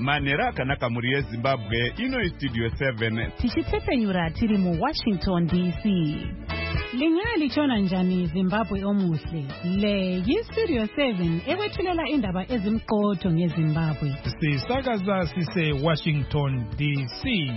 Manero akanaka muri yeZimbabwe ino Studio 7 tichitsepenyura tiri mu Washington DC. Lingali chona njani Zimbabwe omuhle. Le yi-Studio 7 ekwethulela indaba ezimqotho ngeZimbabwe. Sisakaza sise Washington DC.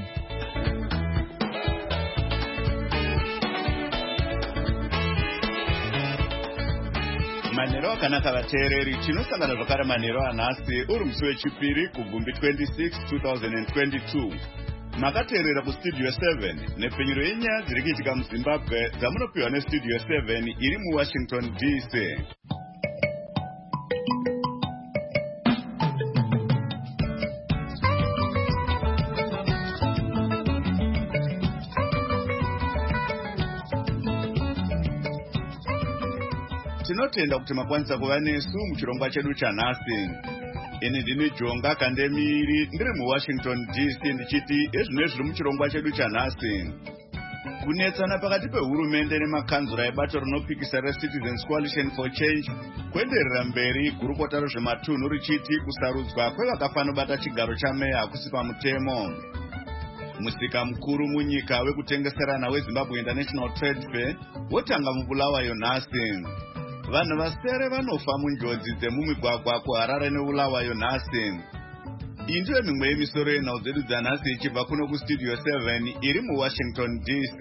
Manero akanaka vateereri tinosangana zvakare manero anhasi uri musi wechipiri kugumbi 26 2022. Makateerera kuStudio 7 nepfenyuro yenyaya dziri kuitika muZimbabwe dzamunopiwa neStudio 7 iri muWashington DC. Tinotenda kuti makwanisa kuva nesu muchirongwa chedu chanhasi. Ini ndini Jonga Kandemiri ndiri muWashington DC ndichiti ezvino zviri muchirongwa chedu chanhasi. Kunetsana pakati pehurumende nemakanzura ebato rinopikisa reCitizens Coalition for Change kuenderera mberi gurukota rezvematunhu richiti kusarudzwa kwevakafanobata chigaro chameya hakusi pamutemo. Musika mukuru munyika wekutengeserana weZimbabwe International Trade Fair wotanga mubulawayo nhasi. Vanhu vasere vanofa munjodzi dzemumigwagwa kuHarare neBulawayo nhasi. Iyi ndiyo mimwe yemisoro yenhau dzedu dzanhasi ichibva kuno kuStudio 7 iri muWashington DC.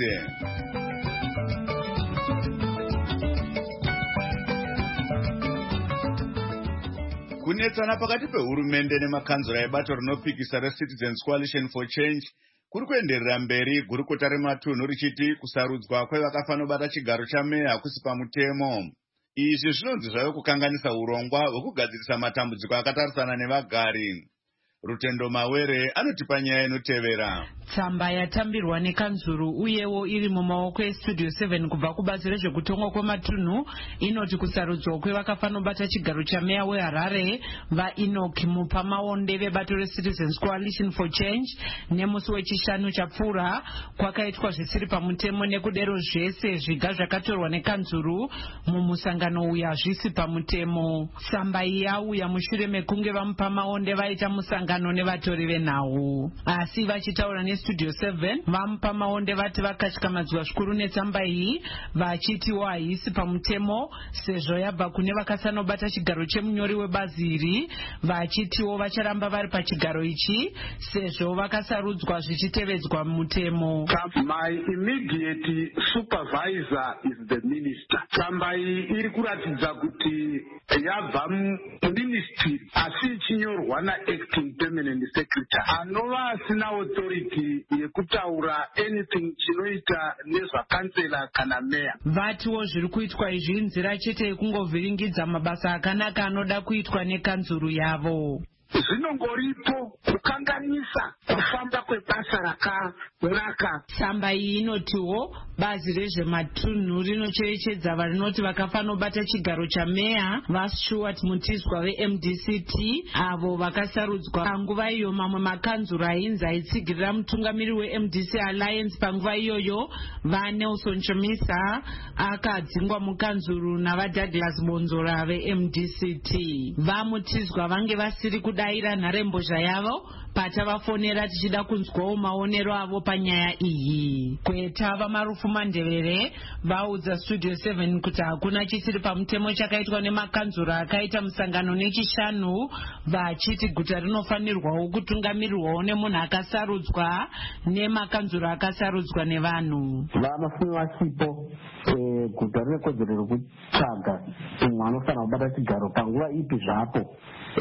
Kunetsana pakati pehurumende nemakanzura ebato rinopikisa reCitizens Coalition for Change kuri kuenderera mberi gurukota rematunhu richiti kusarudzwa kwevakafanobata chigaro chameya hakusi pamutemo. Izvi zvinonzi zvave kukanganisa urongwa hwekugadzirisa matambudziko akatarisana nevagari. Rutendo Mawere anotipa nyaya inotevera. Tsamba yatambirwa nekanzuru uyewo iri mumaoko eStudio 7 kubva kubazi rezvekutongwa kwematunhu inoti kusarudzwa kwevakafanobata chigaro chameya weHarare vaEnoch Mupamaonde vebato reCitizens Coalition for Change nemusi wechishanu chapfuura kwakaitwa zvisiri pamutemo nekudero zvese zviga zvakatorwa nekanzuru mumusangano uyu hazvisi pamutemo. Tsamba iyi yauya mushure mekunge vaMupamaonde vaita musangano nevatori venhau. Asi vachitaura neStudio 7 vaMupamaonde vati vakatyamadzwa zvikuru netsamba iyi vachitiwo haisi pamutemo sezvo yabva kune vakasanobata chigaro chemunyori webazi iri vachitiwo vacharamba vari pachigaro ichi sezvo vakasarudzwa zvichitevedzwa mutemo. My immediate supervisor is the minister. Tsamba iyi iri kuratidza kuti yabva muministry asi ichinyorwa naacting permanent secretary anova asina authority yekutaura anything chinoita nezvakansela kana meya. Vatiwo zviri kuitwa izvi inzira chete yekungovhiringidza mabasa akanaka anoda kuitwa nekanzuru yavo. Zvinongoripo kukanganisa kufamba kwebasa rakanaka. Tsamba iyi inotiwo bazi rezvematunhu rinocherechedza varinoti vakafanobata chigaro chameya vaStuart Mutizwa veMDCT avo vakasarudzwa panguva iyo. Mamwe makanzura ainzi aitsigirira mutungamiri weMDC Alliance panguva iyoyo vaNelson Chamisa akadzingwa mukanzuru navaDouglas Bonzora veMDCT. VaMutizwa vange vasiri kudaira nharembozha yavo patavafonera tichida kunzwawo maonero avo panyaya iyi. Kweta vaMarufu Mandevere vaudza Studio 7 kuti hakuna chisiri pamutemo chakaitwa nemakanzura akaita musangano nechishanu vachiti guta rinofanirwawo kutungamirirwawo nemunhu akasarudzwa nemakanzura akasarudzwa nevanhu. Vanofunga vachipo guta rine kodzero rekutsvaga umwe anofanira kubata chigaro panguva ipi zvapo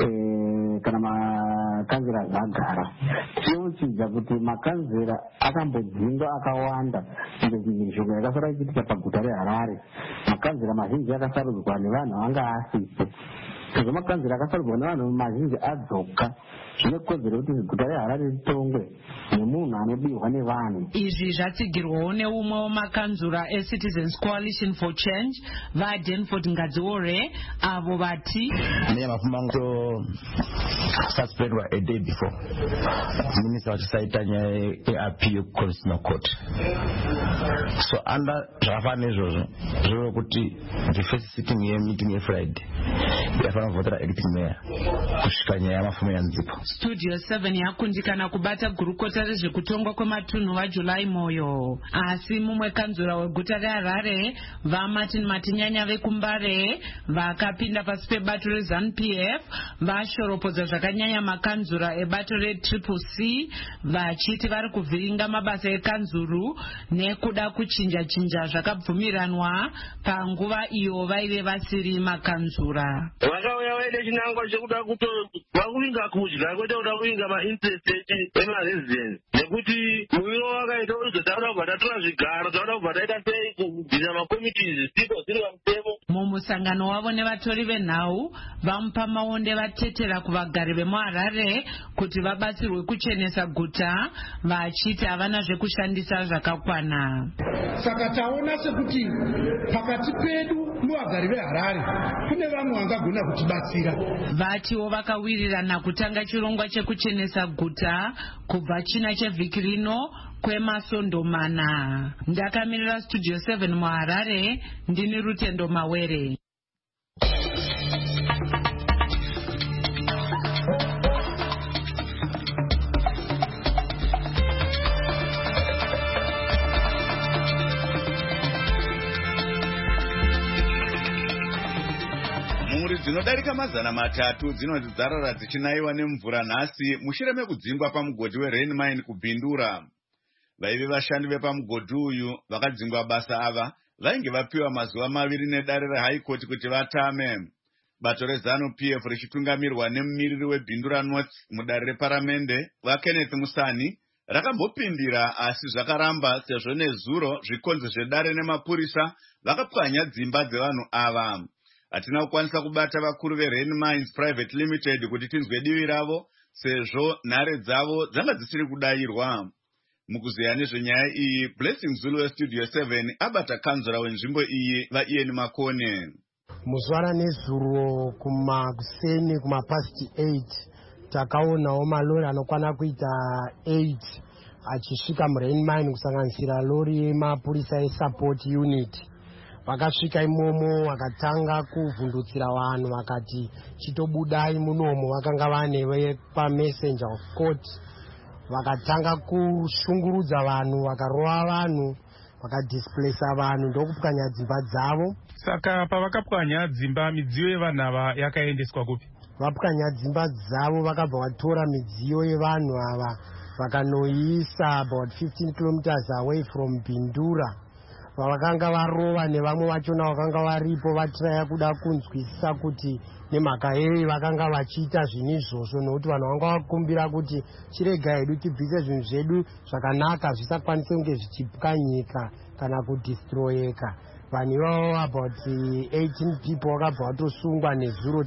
kana makanzera zvagara. Tinochidza kuti makanzera akambodzingwa akawanda ngezvimwe yakasara ichiitika paguta reHarare. Makanzera mazhinji akasarudzwa nevanhu vanga asipo. Sezvo makanzera akasarudzwa nevanhu mazhinji adzoka zvine kodzero kuti guta reHarare ritongwe nemunhu anodiwa nevanhu. Izvi zvatsigirwawo neumwe wemakanzura eCitizens Coalition for Change vaDenford Ngadziore avo vati nemafumango suspendwa a day before minister vachisaita nyaya yeappeal kuConstitutional Court. So under zvakafanira izvozvo zviri kuti the first sitting yemeeting yeFriday vanovhotera acting mayor kusvika nyaya yamafomu yanzipo. Studio 7 yakundikana kubata gurukota rezvekutongwa kwematunhu vaJulai Moyo, asi mumwe kanzura weguta reHarare vaMartin Matinyanya vekumbare vakapinda pasi pebato reZANU-PF vashoropodza zvakanyanya makanzura ebato reTriple C vachiti vari kuvhiringa mabasa ekanzuru nekuda kuchinja-chinja zvakabvumiranwa panguva iyo vaive vasiri makanzura. Vakauya vaine chinangwa chekuda vakuvinga kudya kwete kuda kuvinga mainterest emaresidence nekuti muviro wakaita kuti takuda kubva tatora zvigaro takuda kubva taita sei kubvisa makomitis sipo ziri pamutemo. Mumusangano wavo nevatori venhau vamupa maonde vatetera kuvagari vemuHarare kuti vabatsirwe kuchenesa guta vachiti havana zvekushandisa zvakakwana. Saka taona sekuti pakati pedu nevagari veHarare kune vamwe vangagona kutibatsira. Vatiwo vakawirirana kutanga chirongwa chekuchenesa guta kubva china chevhiki rino kwemasondomana. Ndakamirira Studio 7 muHarare, ndini Rutendo Mawere. Mhuri dzinodarika 300 dzinoti dzarara dzichinaiwa nemvura nhasi mushure mekudzingwa pamugodhi weRain Mine kuBhindura. Vaive vashandi vepamugodhi uyu vakadzingwa basa ava vainge vapiwa mazuva 2 nedare reHigh Court kuti vatame. Bato reZANU-PF richitungamirwa nemumiriri weBhindura North mudare reparamende vaKenneth Musani rakambopindira asi zvakaramba sezvo nezuro zvikonzo zvedare nemapurisa vakapwanya dzimba dzevanhu ava. Hatina kukwanisa kubata vakuru veRain Mines Private Limited kuti tinzwe divi ravo sezvo nhare dzavo dzanga dzisiri kudayirwa. Mukuziya nezvenyaya iyi, Blessing Zulu weStudio 7 abata kanzura wenzvimbo iyi vaIan Makone. Muzvara nezuro kuseni kumapasti 8 takaonawo malori anokwana kuita 8 achisvika muRain Mine kusanganisira lori yemapurisa eSupport Unit. Vakasvika imomo vakatanga kuvhundutsira vanhu vakati chitobudai munomo, vakanga vane paMessenger of Court. Vakatanga kushungurudza vanhu, vakarova vanhu, vakadisplacea vanhu ndokupwanya dzimba dzavo. Saka pavakapwanya dzimba, midziyo yevanhu ava yakaendeswa kupi? Vapwanya dzimba dzavo vakabva vatora midziyo yevanhu ava vakanoisa about 15 kilometers away from Bhindura. Vakanga varova nevamwe vachona vakanga varipo vatiraya kuda kunzwisisa kuti nemhaka yei vakanga vachiita zvinhu izvozvo, nokuti vanhu vanga vakumbira kuti chirega hedu tibvise zvinhu zvedu zvakanaka zvisakwanise kunge zvichipwanyika kana kudistroyeka. Vanhu ivavo about 18 people vakabva vatosungwa nezuro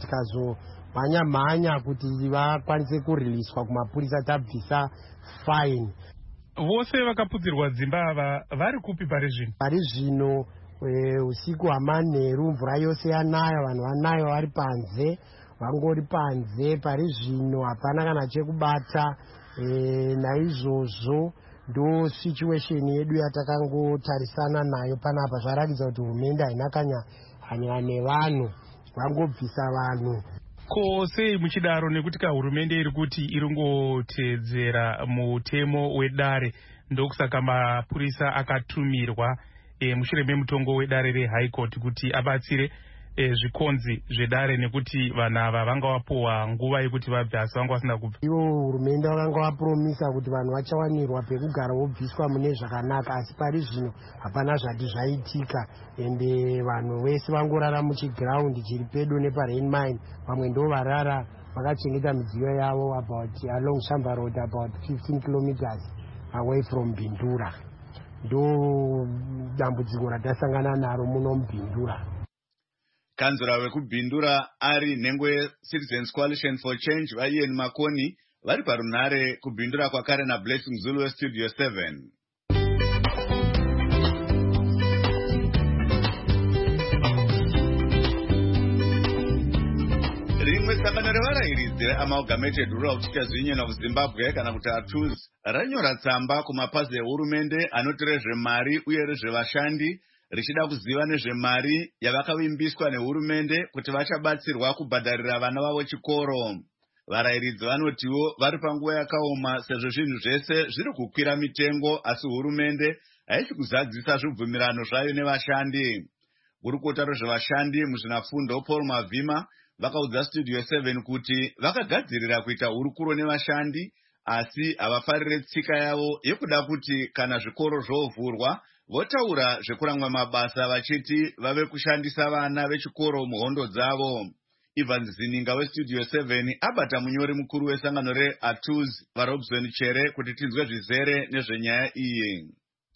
tikazomhanya kuti vakwanise kuriliswa kumapurisa tabvisa fine. Vose vakapudzirwa dzimba ava vari kupi pari zvino? Pari zvino usiku hwamanheru mvura yose yanaya, vanhu vanaya vari panze, vangori panze pari zvino, hapana kana chekubata. Naizvozvo ndo situation yedu yatakangotarisana nayo panapa. Zvaratidza kuti hurumende haina hanya nevanhu, vangobvisa vanhu. Ko sei muchidaro nekuti hurumende iri kuti iringotedzera mutemo wedare, ndokusaka mapurisa akatumirwa mushure memutongo wedare reHigh Court kuti abatsire zvikonzi zvedare, nekuti vanhu ava vanga vapuwa nguva yekuti vabve asi vanga vasina kubva. Ivo hurumende vakanga vapromisa kuti vanhu vachawanirwa pekugara vobviswa mune zvakanaka, asi pari zvino hapana zvati zvaitika, ende vanhu vese vangorara muchigiraundi chiri pedo nepaRain Mine. Vamwe ndo varara vakachengeta midziyo yavo about along Shamba Road about 15 kilometers away from Bhindura. Ndo dambudziko ratasangana naro muno muBhindura. Kanzura wekuBhindura ari nhengwe Citizens Coalition for Change vaIan Makoni vari parunhare kuBhindura kwakare na Blessing Zulu weStudio 7. Rimwe sangano revarayiridzi reAmalgamated Rural Teachers Union of Zimbabwe kana kuti ATUZ ranyora tsamba kumapazi ehurumende anoti rezvemari uye rezvevashandi richida kuziva nezvemari yavakavimbiswa nehurumende kuti vachabatsirwa kubhadharira vana vavo chikoro. Varayiridzi vanotiwo vari panguva yakaoma sezvo zvinhu zvese zviri kukwira mitengo, asi hurumende haisi kuzadzisa zvibvumirano zvayo nevashandi. Gurukota rezvevashandi muzvinafundo Paul Mavhima vakaudza Studio 7 kuti vakagadzirira kuita hurukuro nevashandi, asi havafarire tsika yavo yekuda kuti kana zvikoro zvovhurwa votaura zvekuramwa mabasa vachiti vave kushandisa vana vechikoro muhondo dzavo. Ivan Zininga weStudio 7 abata munyori mukuru wesangano reATUZ vaRobson Chere kuti tinzwe zvizere nezvenyaya iyi.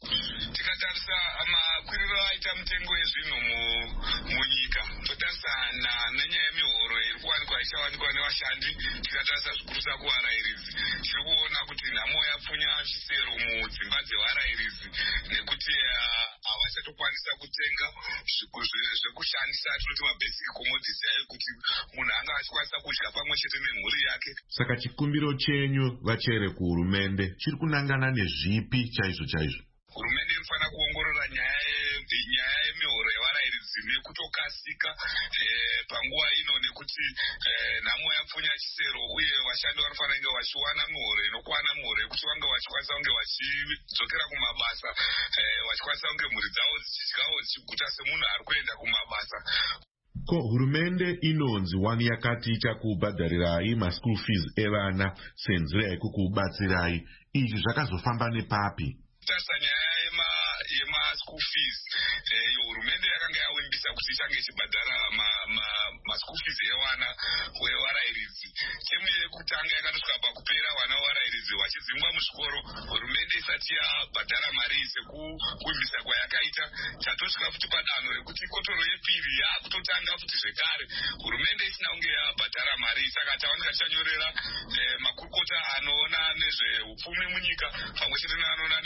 Tikatarisa makwiriro aita mutengo yezvinhu munyika, totarisana nenyaya yemihoro iri kuwanikwa ichawanikwa nevashandi, tikatarisa zvikurusa kuvarayiridzi. Tiri kuona kuti nhamo yapfunya chisero mudzimba dzevarayiridzi nekuti havachatokwanisa kutenga zvekushandisa, tinoti mabasic commodities ayo kuti munhu anga achikwanisa kudya pamwe chete nemhuri yake. Saka chikumbiro chenyu vachere kuhurumende chiri kunangana nezvipi chaizvo chaizvo? Hurumende inofanira kuongorora nyaya yemihoro yevarayiridzi nekutokasika panguva ino, nekuti nhamo yapfunya chisero uye vashandi vanofanira kunge vachiwana mihoro inokwana, mihoro yekuti vange vachikwanisa kunge vachidzokera kumabasa, vachikwanisa kunge mhuri dzavo dzichidyawo dzichiguta semunhu ari kuenda kumabasa. Ko hurumende inonzi wani yakati ichakubhadharirai maschool fees evana senzira yekukubatsirai, izvi zvakazofamba nepapi? Tarisa nyaya yemaschool fees, hurumende yakanga yavimbisa kuti ichange ichibhadhara maschool fees evana vevarayiridzi. Temu yekutanga yakatosvika pakupera vana vevarayiridzi vachidzingwa muzvikoro, hurumende isati yabhadhara mari sekuvimbisa kwayakaita. Tatosvika futi padanho rekuti kotoro yepiri yakutotanga futi zvekare, hurumende isina kunge yabhadhara mari. Saka tawanika tichanyorera makurukota anoona nezveupfumi munyika pamwe chete neanoona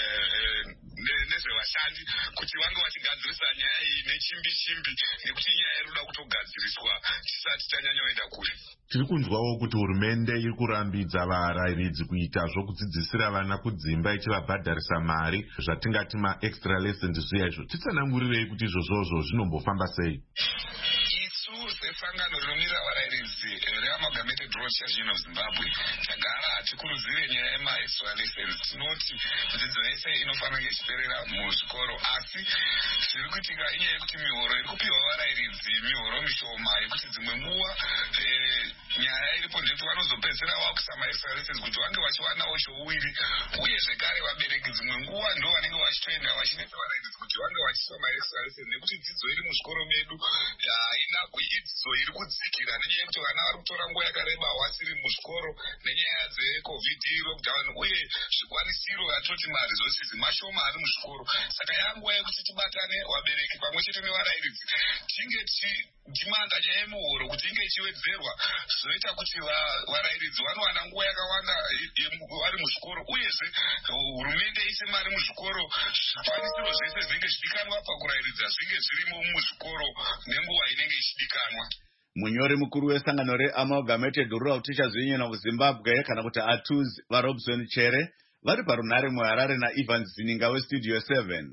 nezvevashandi kuti vange vachigadzirisa nyaya iyi nechimbi-chimbi, nekuti nyaya iri kuda kutogadziriswa tisati tanyanyoenda kure. Tiri kunzwawo kuti hurumende iri kurambidza varayiridzi kuita zvokudzidzisira vana kudzimba ichivabhadharisa mari, zvatingati maextra lessons zviya izvo. Titsanangurirei kuti izvozvozvo zvinombofamba sei? Isu sesangano rinomirira varayiridzi reAmalgamated Road Church of Zimbabwe tagara hatikurudzire nyaya yemaextra lessons. Tinoti dzidzo yese inofanira kunge ichiperera muzvikoro, asi zviri kuitika inyaya yekuti mihoro iri kupiwa varayiridzi mihoro mishoma, yekuti dzimwe nguva nyaya iripo ndekuti vanozopedzera vakuisa maextra lessons kuti vange vachiwanawo chouwiri, uye zvekare vabereki dzimwe nguva ndo vanenge vachitoenda vachinetsa varayiridzi kuti vange vachiiswa maextra lessons, nekuti dzidzo iri muzvikoro medu haina dzidzo iri kudzikira, nenyaya yekuti vana vari kutora nguva yakareba vasiri muzvikoro nenyaya dzecovid lockdown, uye zvikwanisiro atoti maresources mashoma ari muzvikoro. Saka yanguva yekuti tibatane vabereki pamwe chete nevarayiridzi tinge tichimanga nyaya yemuhoro kuti inge ichiwedzerwa, zvinoita kuti varayiridzi vanowana nguva yakawanda vari muzvikoro, uyezve hurumende ise mari muzvikoro, zvikwanisiro zvese zvinenge zvidikanwa pakurayiridza zvinge zvirimo muzvikoro nenguva inenge ichidikanwa. Munyori mukuru wesangano reAmalgamated Rural Teachers Union of Zimbabwe kana kuti ATUZ vaRobson Chere vari parunhare muHarare naIvan Zininga weStudio 7.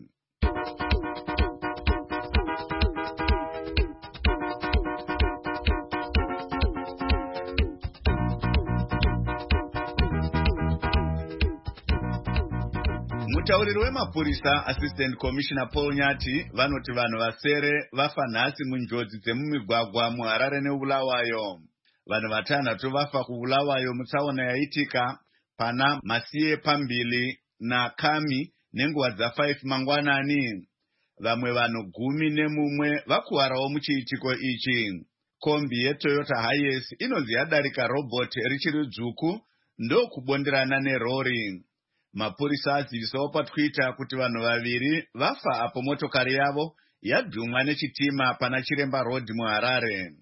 Mutauriri wemapurisa Assistant Commissioner Paul Nyati vanoti vanhu vasere vafa nhasi munjodzi dzemumigwagwa muHarare neBulawayo. Vanhu vatanhatu vafa kuBulawayo mutsaona yaitika pana Masiye Pambili naKami nenguva dza5 mangwanani. Vamwe vanhu 11 vakuwarawo muchiitiko ichi. Kombi yeToyota Hiace inonzi yadarika robot richiri dzvuku ndokubonderana nerori. Mapurisa azivisawo paTwitter kuti vanhu 2 vafa apo motokari yavo yadhumwa nechitima pana Chiremba Road muHarare.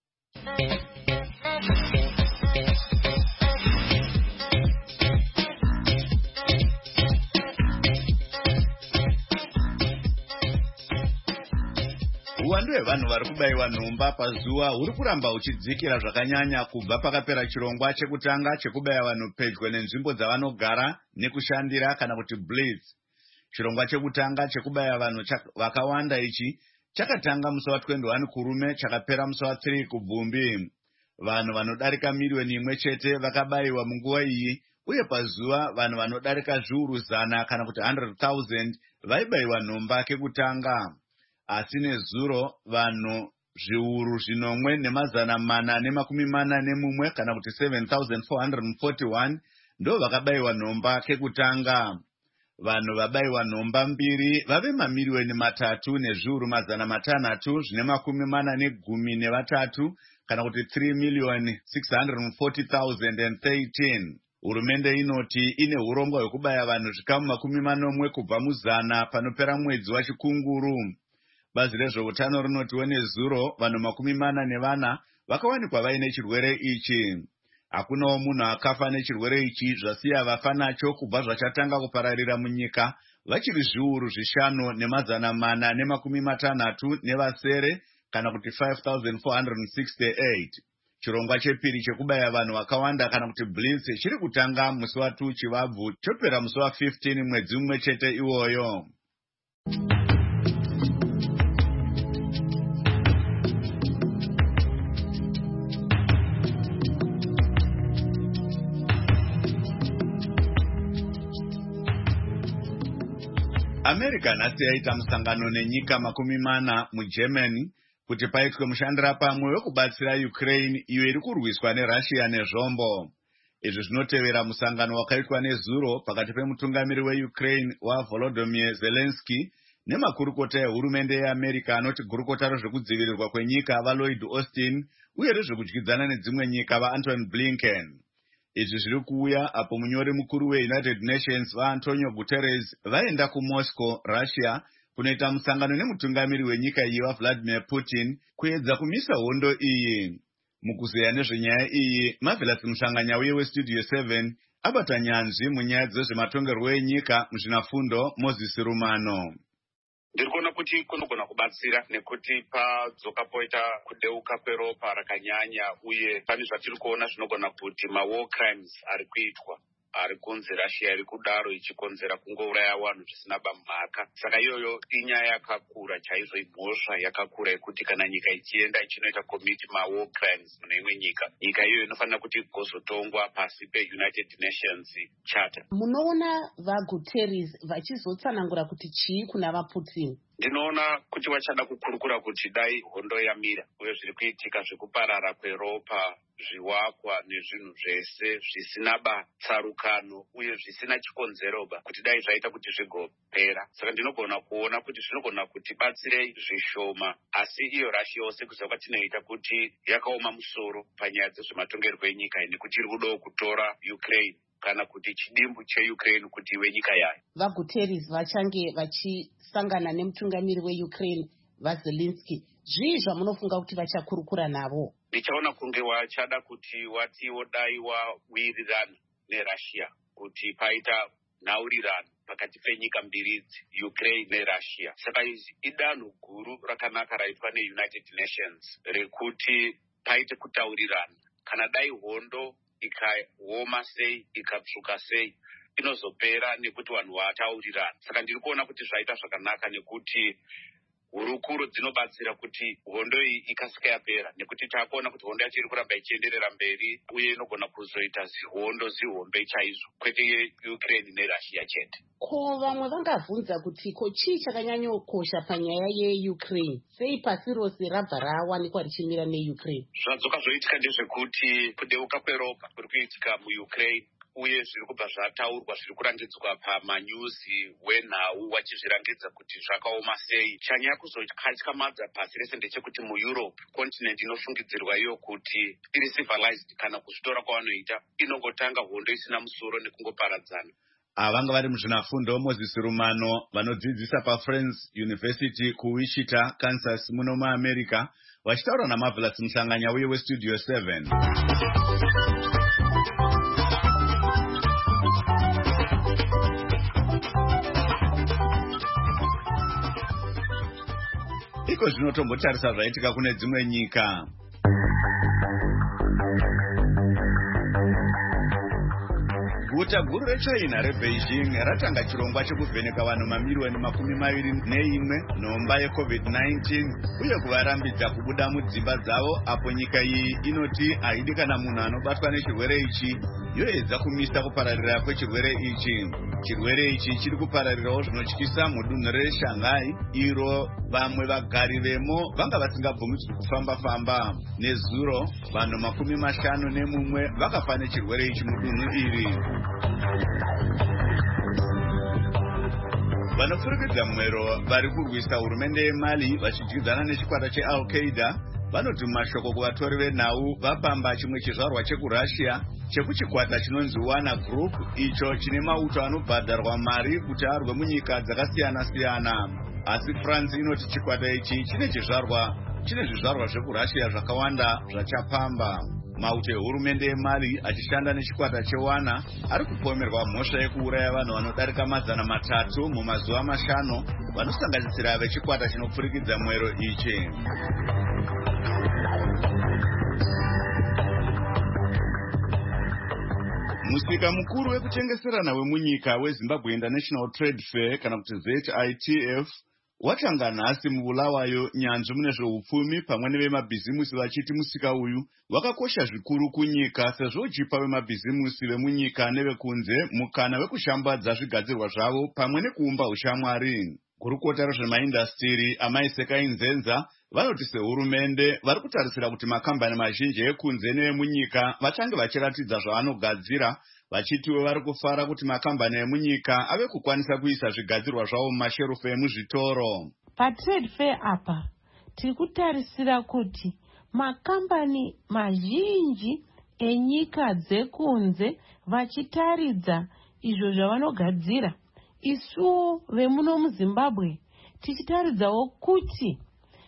Uwandu hwevanhu vari kubayiwa nhomba pazuva huri kuramba huchidzikira zvakanyanya kubva pakapera chirongwa chekutanga chekubaya vanhu pedyo nenzvimbo dzavanogara nekushandira kana kuti blitz. Chirongwa chekutanga chekubaya vanhu vakawanda ichi chakatanga musi wa21 kurume chakapera musi wa3 kubvumbi. Vanhu vanodarika miliyoni imwe chete vakabayiwa munguva iyi, uye pazuva vanhu vanodarika zviuru zana kana kuti 100,000 vaibayiwa nhomba kekutanga. Asi nezuro vanhu zviuru zvinomwe nemazana mana nemakumi mana nemumwe kana kuti 7,441 ndo vakabayiwa nhomba kekutanga. Vanhu vabayiwa nhomba mbiri vave mamiliyoni 3 nezviuru mazana 600 zvine makumi mana negumi nevatatu kana kuti 3,640,013. Hurumende inoti ine urongwa hwekubaya vanhu zvikamu 80 kubva muzana panopera mwedzi wachikunguru. Bazi rezveutano rinoti nezuro vanhu 44 vakawanikwa vaine chirwere ichi. Hakunawo munhu akafa nechirwere ichi, zvasiya vafa nacho kubva zvachatanga kupararira munyika vachiri zviuru 5 nemazana 460 nevasere kana kuti 5,468. Chirongwa chepiri chekubaya vanhu vakawanda kana kuti blitz chiri kutanga musi wa2 chivabvu chopera musi wa15 mwedzi umwe chete iwoyo. America nhasi yaita musangano nenyika 40 muGermany kuti paitwe mushandira pamwe wekubatsira Ukraine iyo iri kurwiswa neRussia nezvombo. Izvi zvinotevera musangano wakaitwa nezuro pakati pemutungamiri weUkraine waVolodymyr Zelensky nemakurukota ehurumende yeAmerica anoti gurukota rezvekudzivirirwa kwenyika vaLloyd Austin uye rezvekudyidzana nedzimwe nyika vaAntony Blinken. Izvi zviri kuuya apo munyori mukuru weUnited Nations vaAntonio Guterres vaenda kuMoscow, Russia kunoita musangano nemutungamiri wenyika iyi waVladimir Putin kuedza kumisa hondo iyi. Mukuzeya nezvenyaya iyi, Marvelous Mushanganya uye weStudio 7 abata nyanzvi munyaya dzezvematongerwo enyika muzvinafundo Moses Rumano. Ndiri kuona kuti kunogona kubatsira nekuti padzoka poita kudeuka kweropa rakanyanya, uye pane zvatiri kuona zvinogona kuti war crimes ari kuitwa ari kunzi Russia iri kudaro ichikonzera kungouraya vanhu zvisina bamhaka. Saka iyoyo inyaya yakakura chaizvo, imhosva yakakura yekuti kana nyika ichienda ichinoita commit war crimes mune imwe nyika, nyika iyoyo inofanira kuti igozotongwa pasi peUnited Nations Charter. Munoona vaGuterres vachizotsanangura kuti chii kuna vaPutin? Ndinoona kuti vachada kukurukura kuti dai hondo yamira uye zviri kuitika zvekuparara kweropa, zvivakwa nezvinhu zvese zvisina batsarukano uye zvisina chikonzeroba kuti dai zvaita kuti zvigopera. Saka ndinogona kuona kuti zvinogona kuti batsirei zvishoma, asi iyo Russia yose kuziva kwatinoita kuti yakaoma musoro panyaya dzezvematongerwo enyika nekuti iri kudawo kutora Ukraine kana kuti chidimbu cheUkraine kuti iwe nyika yayo. VaGuterres vachange vachisangana nemutungamiri weUkraine vaZelensky, zvii zvamunofunga kuti vachakurukura navo? Ndichaona kunge wachada kuti watiwo dai wawirirana neRussia kuti paita nhaurirano pakati penyika mbiri idzi, Ukraine neRussia. Saka idanho guru rakanaka raitwa neUnited Nations rekuti paite kutaurirana. Kana dai hondo ikaoma sei, ikatsvuka sei, inozopera nekuti vanhu vataurirana. Saka ndiri kuona kuti zvaita zvakanaka nekuti hurukuro dzinobatsira kuti hondo iyi ikasika yapera, nekuti takuona kuti hondo yacho iri kuramba ichienderera mberi uye inogona kuzoita zihombe chaizvo, kwete Ukraine neRussia chete. Ko vamwe vangabvunza kuti ko chii chakanyanyokosha panyaya yeUkraine, sei pasi rose rabva rawanikwa richimira neUkraine? Zvadzoka zvoitika ndezvekuti kudeuka kweropa kuri kuitika muUkraine uye zviri kubva zvataurwa, zviri kurangidzwa pamanyuzi wenhau wachizvirangidza kuti zvakaoma sei. Chanyaya kuzokatyamadza pasi rese ndechekuti muEurope, continent inofungidzirwa iyo kuti iri civilized kana kuzvitora kwavanoita, inongotanga hondo isina musoro nekungoparadzana. Vanga vari muzvinafundo Moses Rumano vanodzidzisa paFriends University kuWichita, Kansas muno muAmerica, vachitaura naMarvelous Mushanganya uye weStudio 7. Iko zvinotombotarisa zvaitika kune dzimwe nyika. guta guru reChina reBeijing ratanga chirongwa chekuvheneka vanhu mamiliyoni 21 nhomba yeCovid-19 uye kuvarambidza kubuda mudzimba dzavo, apo nyika iyi inoti haidi kana munhu anobatwa nechirwere ichi yoedza kumisa kupararira kwechirwere ichi. Chirwere ichi chiri kupararirawo zvinotyisa mudunhu reShanghai, iro vamwe vagari vemo vanga vasingabvumidzwi kufamba-famba. Nezuro vanhu 51 vakafa nechirwere ichi mudunhu iri. Vanofurikidza mwero vari kurwisa hurumende yeMali vachidyidzana nechikwata cheAl-Qaeda vanoti mashoko kuvatori venhau vapamba chimwe chizvarwa chekuRussia chekuchikwata chinonzi Wana Group, icho chine mauto anobhadharwa mari kuti arwe munyika dzakasiyana-siyana. Asi France inoti chikwata ichi chine zvizvarwa zvekuRussia zvakawanda zvachapamba. Mauto ehurumende yeMali achishanda nechikwata cheWANA ari kupomerwa mhosva yekuuraya vanhu vanodarika 300 mumazuva 5 vanosanganisira vechikwata chinopfurikidza mwero ichi. Musika mukuru wekutengeserana wemunyika weZimbabwe International Trade Fair kana kuti ZITF watanga nhasi muBulawayo. Nyanzvi mune zveupfumi pamwe nevemabhizimusi vachiti musika uyu wakakosha zvikuru kunyika sezvo uchipa vemabhizimusi vemunyika nevekunze mukana wekushambadza zvigadzirwa zvavo pamwe nekuumba ushamwari. Gurukota rezvemaindastiri Amai Sekai Nzenza vanoti sehurumende vari kutarisira kuti makambani mazhinji ekunze neemunyika vachange vachiratidza zvavanogadzira, vachitiwo vari kufara kuti makambani emunyika ave kukwanisa kuisa zvigadzirwa zvavo mumasherufu emuzvitoro. PaTrade Fair apa tiri kutarisira kuti makambani mazhinji enyika dzekunze vachitaridza izvo zvavanogadzira, isuwo vemuno muZimbabwe tichitaridzawo kuti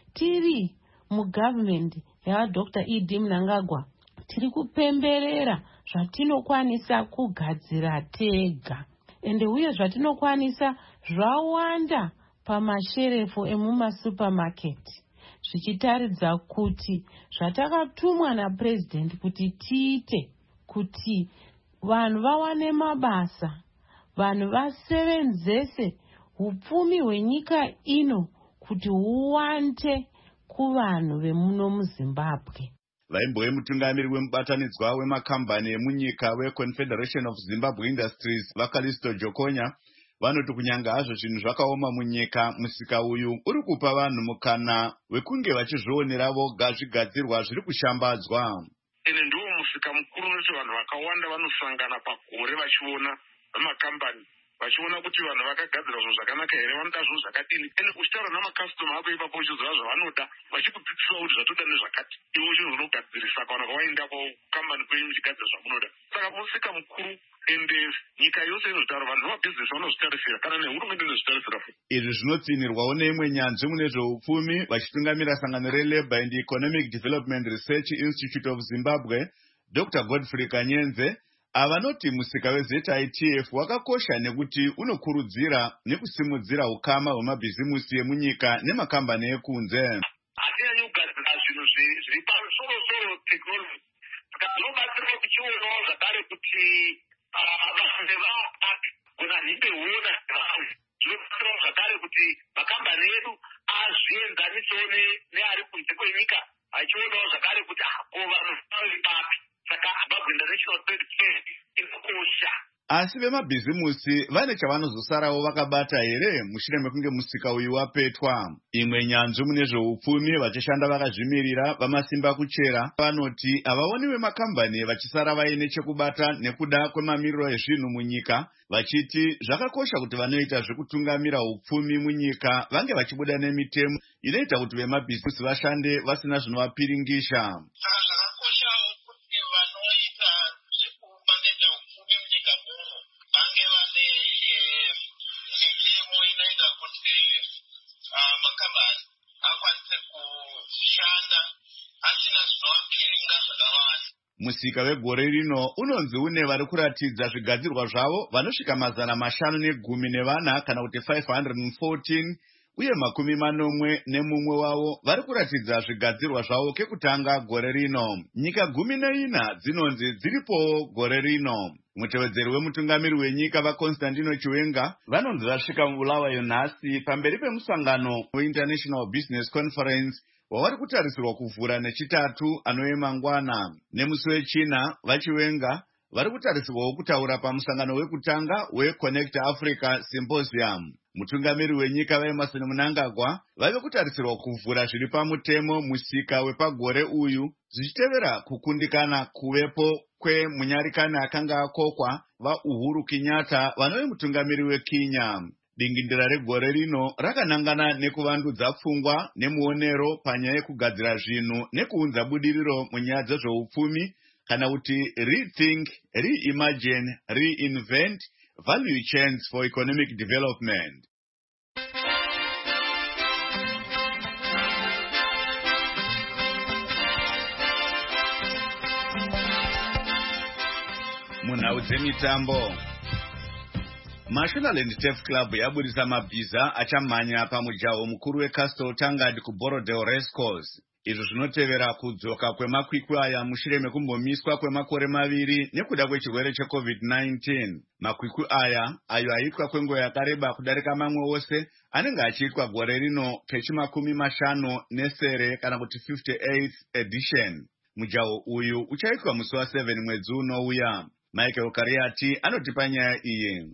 tiri mugavhmendi yaDr. E.D. Mnangagwa tiri kupemberera zvatinokwanisa kugadzira tega, ende uye zvatinokwanisa zvawanda pamasherefu emumasupamaketi, zvichitaridza kuti zvatakatumwa naPresident kuti tiite kuti vanhu vawane mabasa, vanhu vasevenzese upfumi hwenyika ino kuti huwande kuvanhu vemuno muZimbabwe. Vaimbo vemutungamiri wemubatanidzwa wemakambani emunyika weConfederation of Zimbabwe Industries Vakalisto Jokonya vanoti kunyanga hazvo zvinhu zvakaoma munyika, musika uyu uri kupa vanhu mukana wekunge vachizvionera voga zvigadzirwa zviri kushambadzwa. Ine ndiwo musika mukuru wese vanhu vakawanda vanosangana pagore vachiona vamakambani vachiona kuti vanhu vakagadzira zvinhu zvakanaka here, vanoda zvinhu zvakadini, ene uchitaura namakastoma ako ipapo uchiziva zvavanoda vachikudzidzisa kuti zvatoda nezvakati, iwo chinhu unogadzirisa kana kwawaenda kwakambani kwenyu muchigadzira zvamunoda. Saka musika mukuru ende nyika yose inotaura, vanhu vemabhizinesi vanozvitarisira kana nehurumende inozvitarisira. Izvi zvinotsinirwawo neimwe nyanzvi mune zveupfumi vachitungamira sangano reLabour and Economic Development Research Institute of Zimbabwe, Dr. Godfrey Kanyenze, avanoti musika weZITF wakakosha nekuti unokurudzira nekusimudzira ukama hwemabhizimusi emunyika nemakambani ekunze. Hatinyanyi kugadzira zvinhu zviri pamusoro-soro tekinoloji, saka zvinobatsira kuchionawo zvakare kuti vanhu vagona nhimbehuona zvinobatsirawo zvakare kuti makambani edu azvienzanisewo neari kunze kwenyika, achionawo zvakare kuti ko vanhu vari papi. Saka Zimbabwe International Trade Fair inokosha. Asi vemabhizimusi vane chavanozosarawo vakabata here mushure mekunge musika uyu wapetwa? Imwe nyanzvi mune zveupfumi vachishanda vakazvimirira vamasimba kuchera vanoti havaoni vemakambani vachisara vaine chekubata nekuda kwemamiriro ezvinhu munyika, vachiti zvakakosha kuti vanoita zvekutungamira upfumi munyika vange vachibuda nemitemo inoita kuti vemabhizimusi vashande vasina zvinovapiringisha. Musika wegore rino unonzi une vari kuratidza zvigadzirwa zvavo vanosvika 514 kana kuti 514, uye 41 wavo vari kuratidza zvigadzirwa zvavo kekutanga gore rino. Nyika 14 dzinonzi dziripo gore rino. mutevedzeri wemutungamiri wenyika vaConstantino Chiwenga vanonzi vasvika muBulawayo nhasi pamberi pemusangano weInternational Business Conference wavari kutarisirwa kuvhura nechitatu anouye mangwana. Nemusi wechina vaChiwenga vari kutarisirwawo kutaura pamusangano wekutanga weConnect Africa Symposium. Mutungamiri wenyika vaEmmerson Mnangagwa vave kutarisirwa kuvhura zviri pamutemo musika wepagore uyu zvichitevera kukundikana kuvepo kwemunyarikani akanga akokwa vaUhuru Kenyatta vanove mutungamiri weKenya. Dingindira regore rino rakanangana nekuvandudza pfungwa nemuonero panyaya yekugadzira zvinhu nekuunza budiriro munyaya dzezveupfumi kana kuti rethink, reimagine, reinvent value chains for economic development. Munhau dzemitambo, Mashonaland Turf Club yabudisa mabhiza achamhanya pamujaho mukuru weCastle Tangard kuBorodale Racecourse. Izvo zvinotevera kudzoka kwemakwikwi aya mushure mekumbomiswa kwemakore maviri nekuda kwechirwere cheCovid-19. Makwikwi aya ayo aitwa kwenguva yakareba kudarika mamwe ose anenge achiitwa gore rino kechi50 kana kuti 58th edition. Mujaho uyu uchaitwa musi wa7 mwedzi unouya. Michael Kariati anotipa nyaya iyi.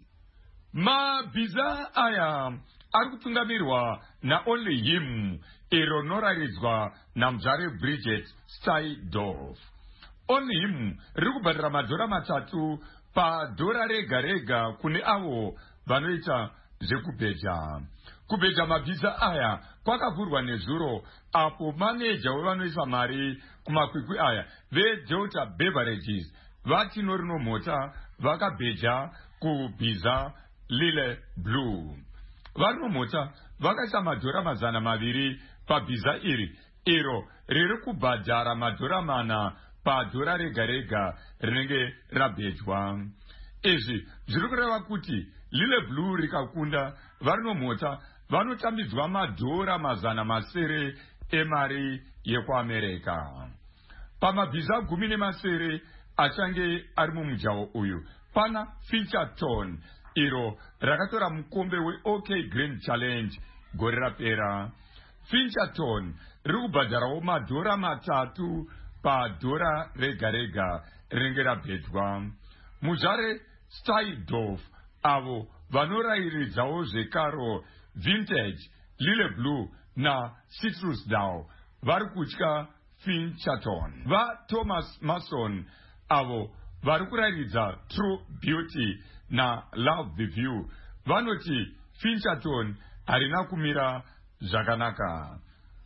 Mabhiza aya ari kutungamirwa naOnly Him iro noraridzwa naMuzvare Bridget Steindorf. Only Him riri kubhadhira madhora matatu padhora rega rega kune avo vanoita zvekubheja. Kubheja mabhiza aya kwakavhurwa nezuro apo maneja wevanoisa mari kumakwikwi aya veDelta Beverages vatino rino mota vakabheja kubhiza Lille Blue. Varino mota vakaisa madhora 200 pabhiza iri iro riri kubhadhara madhora 4 padhora rega rega rinenge rabhejwa. Izvi zviri kureva kuti Lille Blue rikakunda varino mota vanotambidzwa madhora 900 emari yekuAmerika. Pamabhiza 10 achange ari mumujaho uyu pana Fincherton iro rakatora mukombe weOK Grand Challenge gore rapera. Fincherton riri kubhadharawo madhora 3 padhora rega rega rinenge rabhejwa. Muzvare Steindorf avo vanorayiridzawo zvekaro Vintage, Lille Blue naCitrus Dow vari kutya Fincherton. VaThomas Mason avo vari kurayiridza True Beauty naLove the View vanoti Fincherton harina kumira zvakanaka.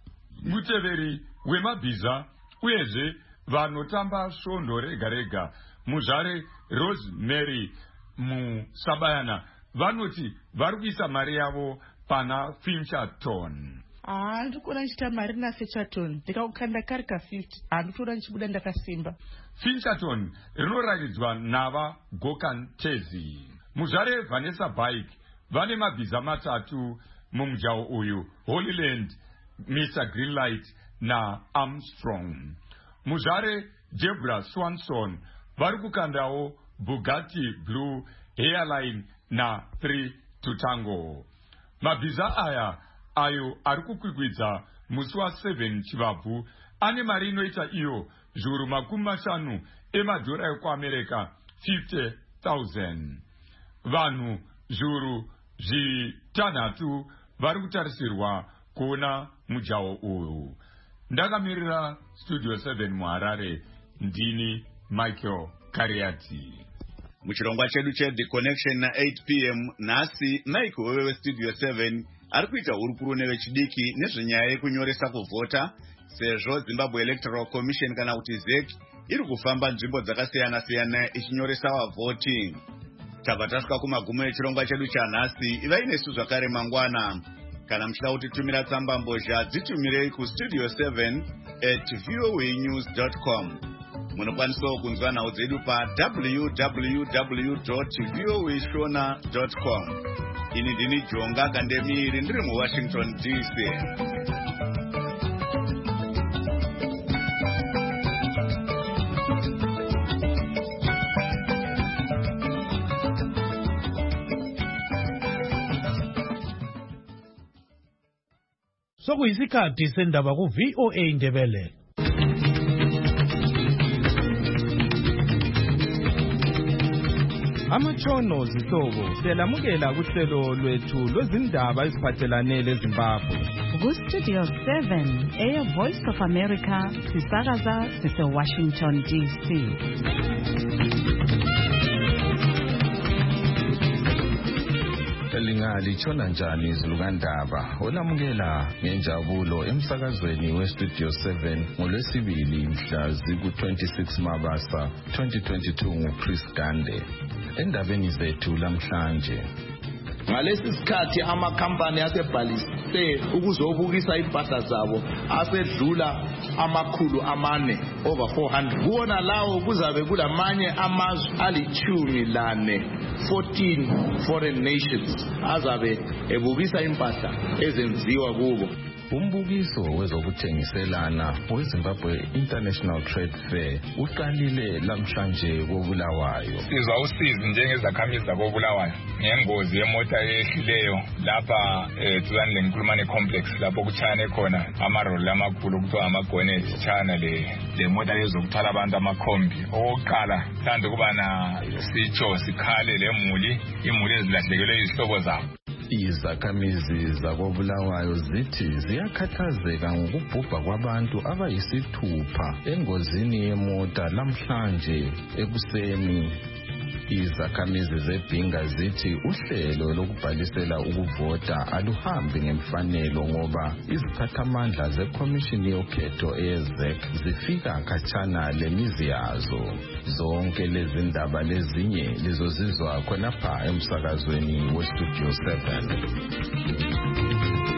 Muteveri wemabhiza uyezve vanotamba svondo rega rega Muzvare Rosemary Musabayana vanoti vari kuisa mari yavo pana Fincherton. Ndikuona nchita mari naFincherton ndikakukanda kari ka50 handikuona nchibuda ndakasimba. Fincherton rinoraridzwa nava Gokantezi. Muzvare Vanessa Bike vane mabhiza 3 mumujaho uyu, Holyland, Mr Greenlight naArmstrong. Muzvare Debra Swanson vari kukandawo Bugatti Blue, Hairline na3 Tutango. Mabhiza aya ayo ari kukwikwidza musi wa7 chivabvu ane mari inoita iyo zviuru 50 emadhora ekuAmerika 50,000. Vanhu zviuru 6 vari kutarisirwa kuona mujaho uyu. Ndakamirira Studio 7 muHarare, ndini Michael Kariati. Muchirongwa chedu cheThe Connection na8 p.m. nhasi Mike wewe weStudio 7 ari kuita hurukuro nevechidiki nezvenyaya yekunyoresa kuvhota sezvo Zimbabwe Electoral Commission kana kuti ZEC iri kufamba nzvimbo dzakasiyana-siyana ichinyoresa vavhoti. Tabva tasvika kumagumo echirongwa chedu chanhasi. Ivai nesu zvakare mangwana. Kana muchida kutitumira tsamba mbozha dzitumirei kustudio7@voanews.com. Munokwanisawo kunzwa nhau dzedu pa www.voashona.com. Ini ndini Jonga Kandemiri ndiri muWashington DC. Sokuyisikhathi sendaba ku VOA Indebele. Amatshono zihlobo selamukela kuhlelo lwethu lwezindaba eziphathelane leZimbabwe. Ku-Studio 7 Air Voice of America sisakaza sise-Washington DC. Lingalitshona njani izilukandaba olamukela ngenjabulo emsakazweni weStudio 7 ngolwesibili mhla ziku-26 Mabasa 2022 nguChris Gande. Endabeni zethu lamhlanje, ngalesi sikhathi amakhampani asebhalise ukuzobukisa impahla zabo asedlula amakhulu amane over 400. Kuona lawo kuzabe kulamanye amazwe ali-14 foreign nations azabe ebukisa impahla ezenziwa kubo. Umbukiso wezokuthengiselana weZimbabwe International Trade Fair uqalile lamhlanje koBulawayo. Sizwa usizi njengezakhamizi zakoBulawayo ngengozi yemota ehlileyo lapha duzane leNkulumane Complex lapho kuchane khona amaroli amakhulu kuthiwa amagone chana le mota yezokuthwala abantu amakhombi. Okokuqala thanda kubana sitsho sikhale imuli ezilahlekelwe izihlobo zabo. Izakhamizi zakoBulawayo zithi ziyakhathazeka ngokubhubha kwabantu abayisithupha engozini yemota lamhlanje ekuseni. Izakhamizi zeBhinga zithi uhlelo lokubhalisela ukuvota aluhambi ngemfanelo ngoba iziphathamandla zekhomishini yokhetho eYezek zifika khatshana lemizi yazo. Zonke lezi ndaba lezinye lizozizwa khonapha emsakazweni weStudio 7.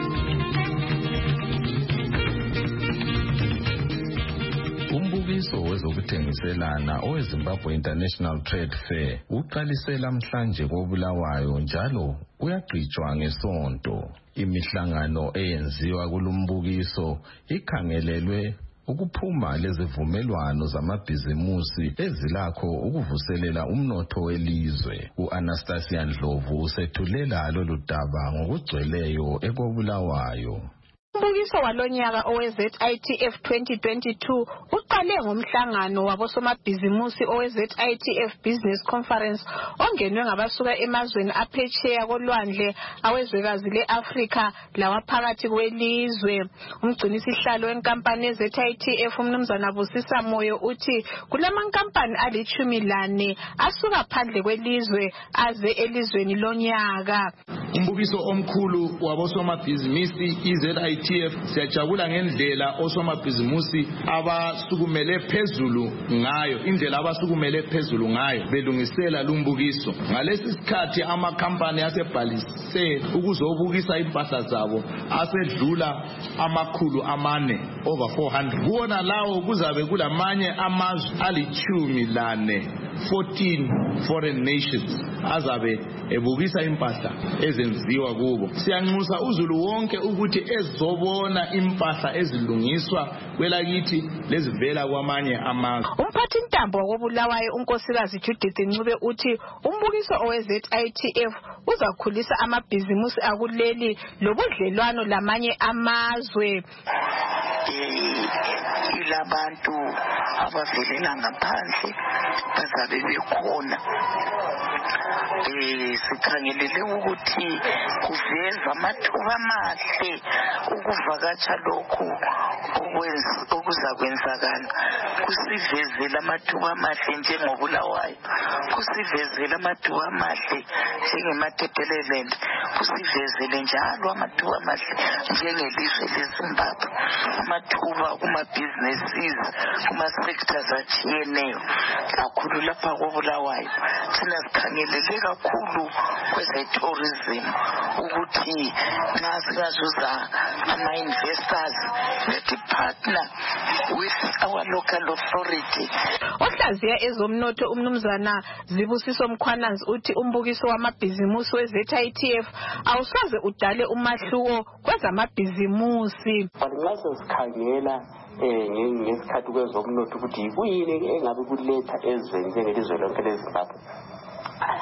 Umbukiso wezokuthengiselana oweZimbabwe International Trade Fair uqalise lamhlanje koBulawayo njalo uyagqitshwa ngeSonto. Imihlangano eyenziwa kulumbukiso ikhangelelwe ukuphuma lezivumelwano zamabhizimusi ezilakho ukuvuselela umnotho welizwe. U-Anastasia Ndlovu usethulela lolu daba ngokugcweleyo ekoBulawayo. Umbukiso walonyaka oweZITF 2022 uqale ngomhlangano wabosomabhizimusi oweZITF Business Conference ongenwe ngabasuka emazweni aphetsheya kolwandle awezwekazi leAfrika lawaphakathi kwelizwe. Umgcinisihlalo wenkampani yeZITF umnumzana Busisa Moyo uthi kulamankampani ali-14 asuka phandle kwelizwe aze elizweni lonyaka. Umbukiso omkhulu wabosomabhizimusi iZITF siyajabula ngendlela osomabhizimusi abasukumele phezulu ngayo, indlela abasukumele phezulu ngayo belungisela lumbukiso. Ngalesi sikhathi amakhampani asebhalise ukuzobukisa impahla zabo asedlula amakhulu amane over 400. Kuona lawo kuzabe kulamanye amazwe ali-14 foreign nations azabe ebukisa impahla ezenziwa kubo. Siyanxusa uzulu wonke ukuthi ezobona impahla ezilungiswa kwelakithi lezivela kwamanye amazwe. Umphathi ntambo wakoBulawayo unkosikazi Judith Ncube uthi umbukiso oweZITF uzakhulisa amabhizimusi akuleli lobudlelwano lamanye amazwe. Ilabantu abavelela ngaphandle bazabe bekhona. Sikhangelele ukuthi kuveza amathuba amahle ukuvakatsha lokhu okuzakwenzakala. Kusivezela amathuba amahle njengoBulawayo, kusivezela amathuba amahle njengemaThebeleland, kusivezele njalo amathuba amahle njengelizwe leZimbabwe, amathuba kuma-businesses kuma-sectors atshiyeneyo kakhulu lapha koBulawayo. Thina sikhangelele kakhulu kweze-tourism ukuthi nxa singazuza ama-investors let-partner with our local authority. Ohlaziya ezomnotho umnumzana Zibusiso Mkhwananzi uthi umbukiso wamabhizimusi weZITF awusoze udale umahluko kwezamabhizimusi. Nxa sikhangela ngesikhathi kwezomnotho ukuthi kuyini engabe kuletha ezweni njengelizwe lonke leZimbabwe,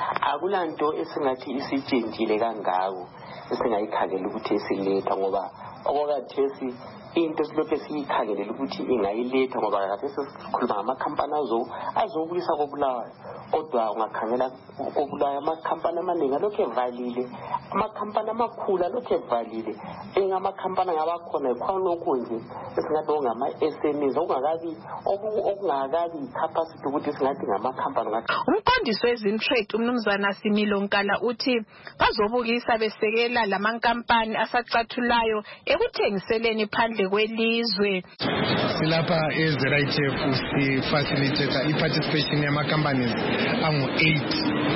akulanto esingathi isitshintshile kangako esingayikhangela ukuthi esiletha, ngoba okwakathesi into silokhu siyikhangelela ukuthi ingayiletha ngoba kade sesikhuluma ngamakhampani azobuyisa koBulawayo kodwa ungakhangela koBulawayo amakhampani amaningi alokhu evalile amakhampani amakhulu alokhu evalile engamakhampani ngabakhona ikhona okunje esingathi ongama-SMEs okungakabi capacity ukuthi singathi ngamakhampani ngathi. Umqondisi wezintrade umnumzana Similo Nkala uthi bazobukisa besekela lamankampani asacathulayo ekuthengiseleni phandle kwelizwe. Silapha eZITF sifacilitator i-participation yama-companies angu-8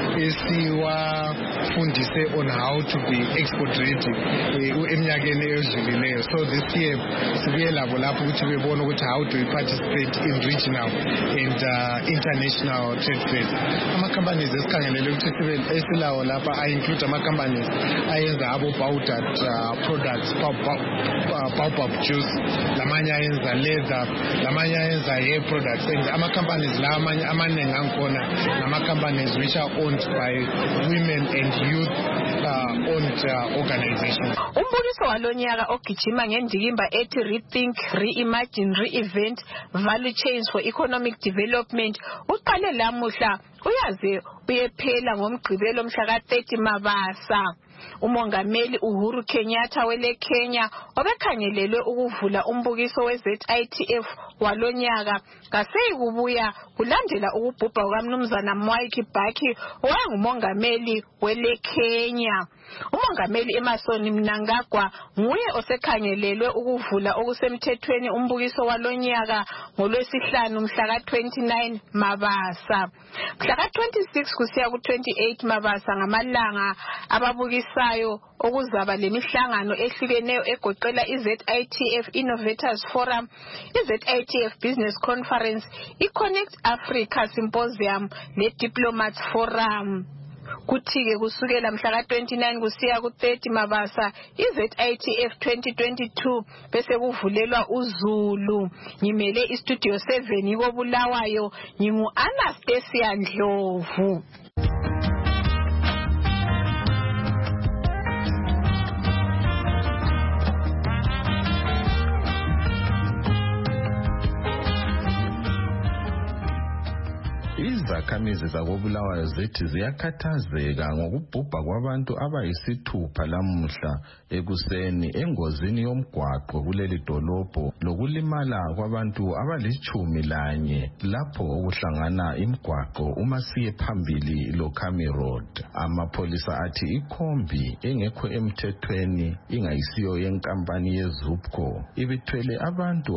esiwafundise on how to be export ready eminyakeni edlulileyo. So this year sibuye labo lapho ukuthi bebone ukuthi how do we participate in regional and international trade fairs. Ama-companies esikhangelele ukuthi esilawo lapha a-include ama-companies ayenza abo-powdered products, baobab juice, lamanye ayenza leather, lamanye ayenza hair products, and ama-companies la amaningi angikhona nama-companies which are owned by women and youth owned organizations. Umbukiso walonyaka ogijima ngendikimba ethi Rethink, Reimagine, Reinvent Value Chains for Economic Development uqale lamuhla uyaze uyephela ngomgqibelo mhla ka-30 Mabasa. Umongameli Uhuru Kenyatta wele Kenya obekhangelelwe ukuvula umbukiso we-ZITF walonyaka kaseyikubuya kulandela ukubhubha kukamnumzana Mwai Kibaki owangumongameli wele Kenya. Umongameli Emmerson Mnangagwa nguye osekhangelelwe ukuvula okusemthethweni umbukiso walonyaka ngoLwesihlanu mhla ka-29 Mabasa. Mhla ka-26 kusiya ku-28 Mabasa ngamalanga ababukisayo okuzaba lemihlangano ehlukeneyo egoqela i-ZITF Innovators Forum, i-ZITF Business Conference, i-Connect Africa Symposium ne-Diplomats Forum. Kuthi-ke kusukela mhla ka-29 kusiya ku-30 Mabasa i-ZITF 2022 bese kuvulelwa uZulu. Ngimele iStudio 7 ikoBulawayo, ngingu-Anastasia Ndlovu. Izakhamizi zakoBulawayo zithi ziyakhathazeka ngokubhubha kwabantu abayisithupha lamuhla ekuseni engozini yomgwaqo kuleli dolobho lokulimala kwabantu abali-11 lapho okuhlangana imigwaqo uma siye phambili loKhami Road. Amapolisa athi ikhombi engekho emthethweni ingayisiyo yenkampani yeZupco ibithwele abantu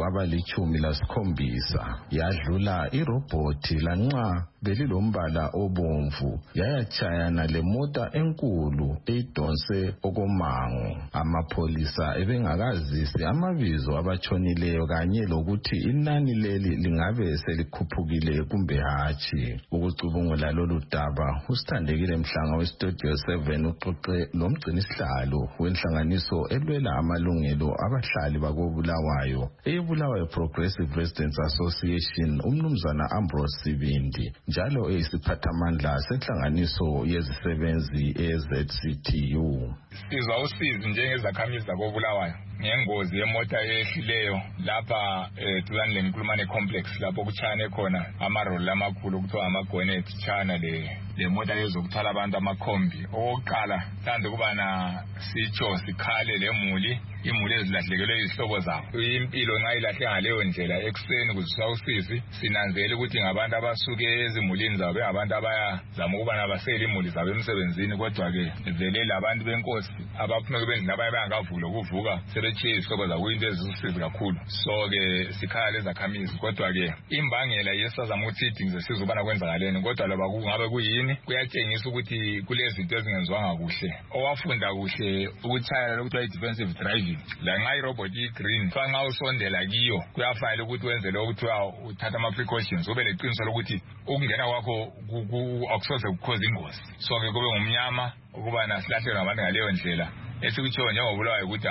abali-17 yadlula irobhothi lanxa belilombala obomvu yayatshayana lemota enkulu eyidonse okomango. Amapolisa ebengakazisi amabizo abatshonileyo kanye lokuthi inani leli lingabe selikhuphukile kumbe hatshi. Ukucubungula lolu daba uSithandekile Mhlanga weStudio 7 uxoxe lomgcinisihlalo wenhlanganiso elwela amalungelo abahlali bakoBulawayo eBulawayo Progressive Residents Association umnumzana Ambrose Sibindi njalo eyisiphathamandla senhlanganiso yezisebenzi eZCTU. Sizwa usizi njengezakhamizi zakoBulawayo ngengozi yemota ehlileyo lapha duzane leNkulumane complex lapho kuchane khona amaroli amakhulu kuthiwa amaGonet chana le mota yezokuthwala abantu amakhombi. Okokuqala thande kubana sitsho sikhale lemuli imuli ezilahlekelwe izihlobo zabo. Impilo nxa ilahle ngaleyo ndlela ekuseni kuziswa usizi sinanzele ukuthi ngabantu abasuke ezimulini zabo abantu abayazama ukubana basele imuli zabo emsebenzini kodwa ke vele labantu benkosi abaphume kubendlela abanye bangavula ukuvuka sebetshiye izihlobo zabo into ezisizi kakhulu. So ke sikhala lezakhamizi kodwa ke imbangela yesazama ukuthi idingize sizubana kwenzakaleni kodwa loba kungabe kuyini kuyatshengisa ukuthi kulezinto ezingenziwanga kuhle. Owafunda kuhle ukutshayela lokuthiwa i-defensive driving lanxa irobot i-green nxa usondela kiyo kuyafanele ukuthi wenze lokho kuthiwa uthatha ama-precautions ube leqiniso lokuthi ukungena kwakho akusoze kukhoze ingozi. So ke kube ngumnyama ukubana silahlelwe ngabantu ngaleyo ndlela esikutshiwo njengoBulawayo ukuthi hayi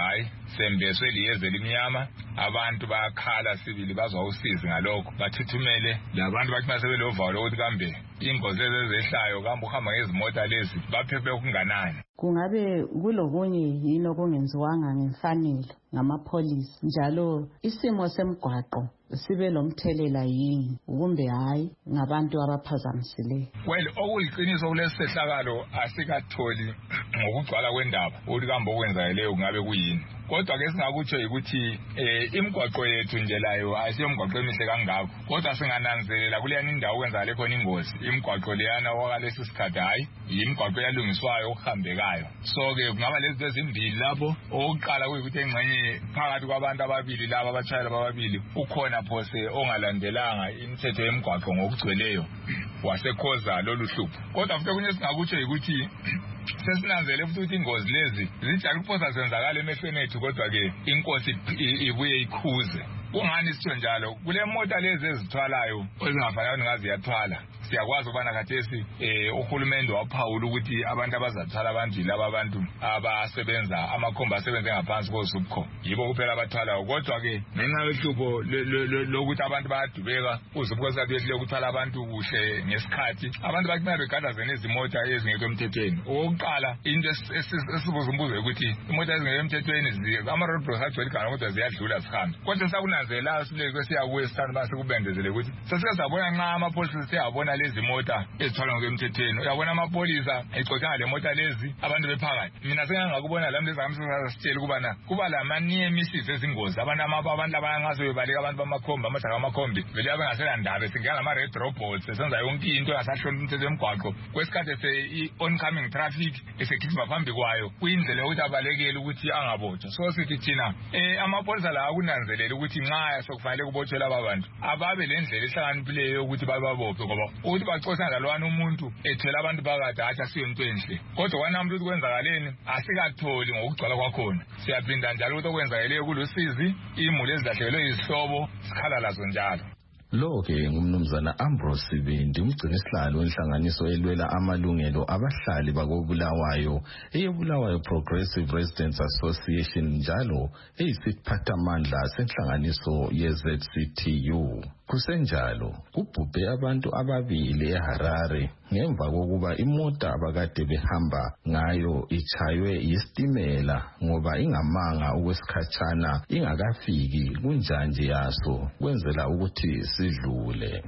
sembeswe liyeze limnyama abantu bayakhala sibili bazwa usizi ngalokho bathithumele labantu bathi basebelovalo ukuthi kambe ingozi ezehlayo kambe uhamba ngezimota lezi baphephe okunganani. Kungabe kulokunye yini okungenziwanga ngemfanelo ngamapholisa njalo isimo semgwaqo sibe lomthelela yini kumbe hayi ngabantu abaphazamisileyo? Well, okuyiqiniso kulesehlakalo asikatholi ngokugcwala kwendaba ukuthi kambe okwenzakeleyo kungabe kuyini. Kodwa ke singakutsho ukuthi imigwaqo yethu nje layo asiyo imigwaqo emihle kangako, kodwa singananzelela kuleyani indawo okwenzakale khona ingozi imigwaqo leyana wakalesi sikhathi hayi imigwaqo yalungiswayo okuhambekayo. So ke kungaba lezi ezimbili lapho okuqala kuyikuthi engxenye phakathi kwabantu ababili laba abatshayeli ababili ukhona phose ongalandelanga imithetho yemigwaqo ngokugcweleyo wasekhoza lolu hlupho. Kodwa futhi kunye singakutsho ukuthi sesinanzele futhi ingozi lezi zijala ukuphosa senzakala emehlweni ethu, kodwa ke inkosi ibuye ikhuze. Kungani sitho njalo? Kule mota lezi ezithwalayo ezingafanele ngaziyathwala siyakwazi ukubana khathesi uhulumende waphawula ukuthi abantu abazathwala abantu laba abantu abasebenza amakhomba asebenze ngaphansi koSUPCO yibo kuphela abathwalayo. Kodwa ke ngenxa yohlupho lokuthi abantu bayadubeka uSUPCO sabehlile ukuthwala abantu kuhle ngesikhathi abantu bathi begadazene izimota ezingekho emthethweni. Okokuqala into esibuza umbuzo ukuthi imota ezingekho emthethweni ama-roadblocks agcwele igama kodwa ziyadlula zihambe. Kodwa sakunanzela sileke siyakuye sithanda basikubendezele ukuthi sasike sabona nxa amapholisa siyabona lezi mota ezithwala ngokwemthethweni. Uyabona amapolisa exoxa le mota lezi abantu bephakathi. Mina sengangakubona lami lezi ngamsizathu sitshela ukubana kuba lamanye misisi ezingozi abantu abangaze bebaleka abantu bamakhombi amajaga amakhombi vele abangasela ndaba singena ngama red robots senza yonke into engasahloniphi imithetho yemigwaqo. Kwesikhathi i-oncoming traffic esekigijima phambi kwayo kuyindlela yokuthi abalekele ukuthi angabotshwa. So sithi thina amapolisa la akunanzelela ukuthi nxa sokufanele kubotshwe laba bantu ababe lendlela ehlakaniphileyo yokuthi bababophe, ngoba ukuthi baxoxa njalwana umuntu ethela abantu phakathi hathi asiyo into enhle. Kodwa kwanamuntu ukuthi kwenzakaleni asikatholi ngokugcwala kwakhona. Siyaphinda njalo ukuthi okwenzakeleyo kulusizi imuli ezilahlekelwe izihlobo sikhala lazo njalo. Lo-ke ngumnumzana Ambrose Sibindi, umgcinisihlalo wenhlanganiso elwela amalungelo abahlali bakobulawayo eyebulawayo Progressive Residents Association njalo eyisiphathamandla senhlanganiso ye-ZCTU. Kusenjalo kubhubhe abantu ababili eHarare ngemva kokuba imota abakade behamba ngayo ichaywe yisitimela ngoba ingamanga okwesikhatshana ingakafiki kunjanje yaso kwenzela ukuthi sidlule.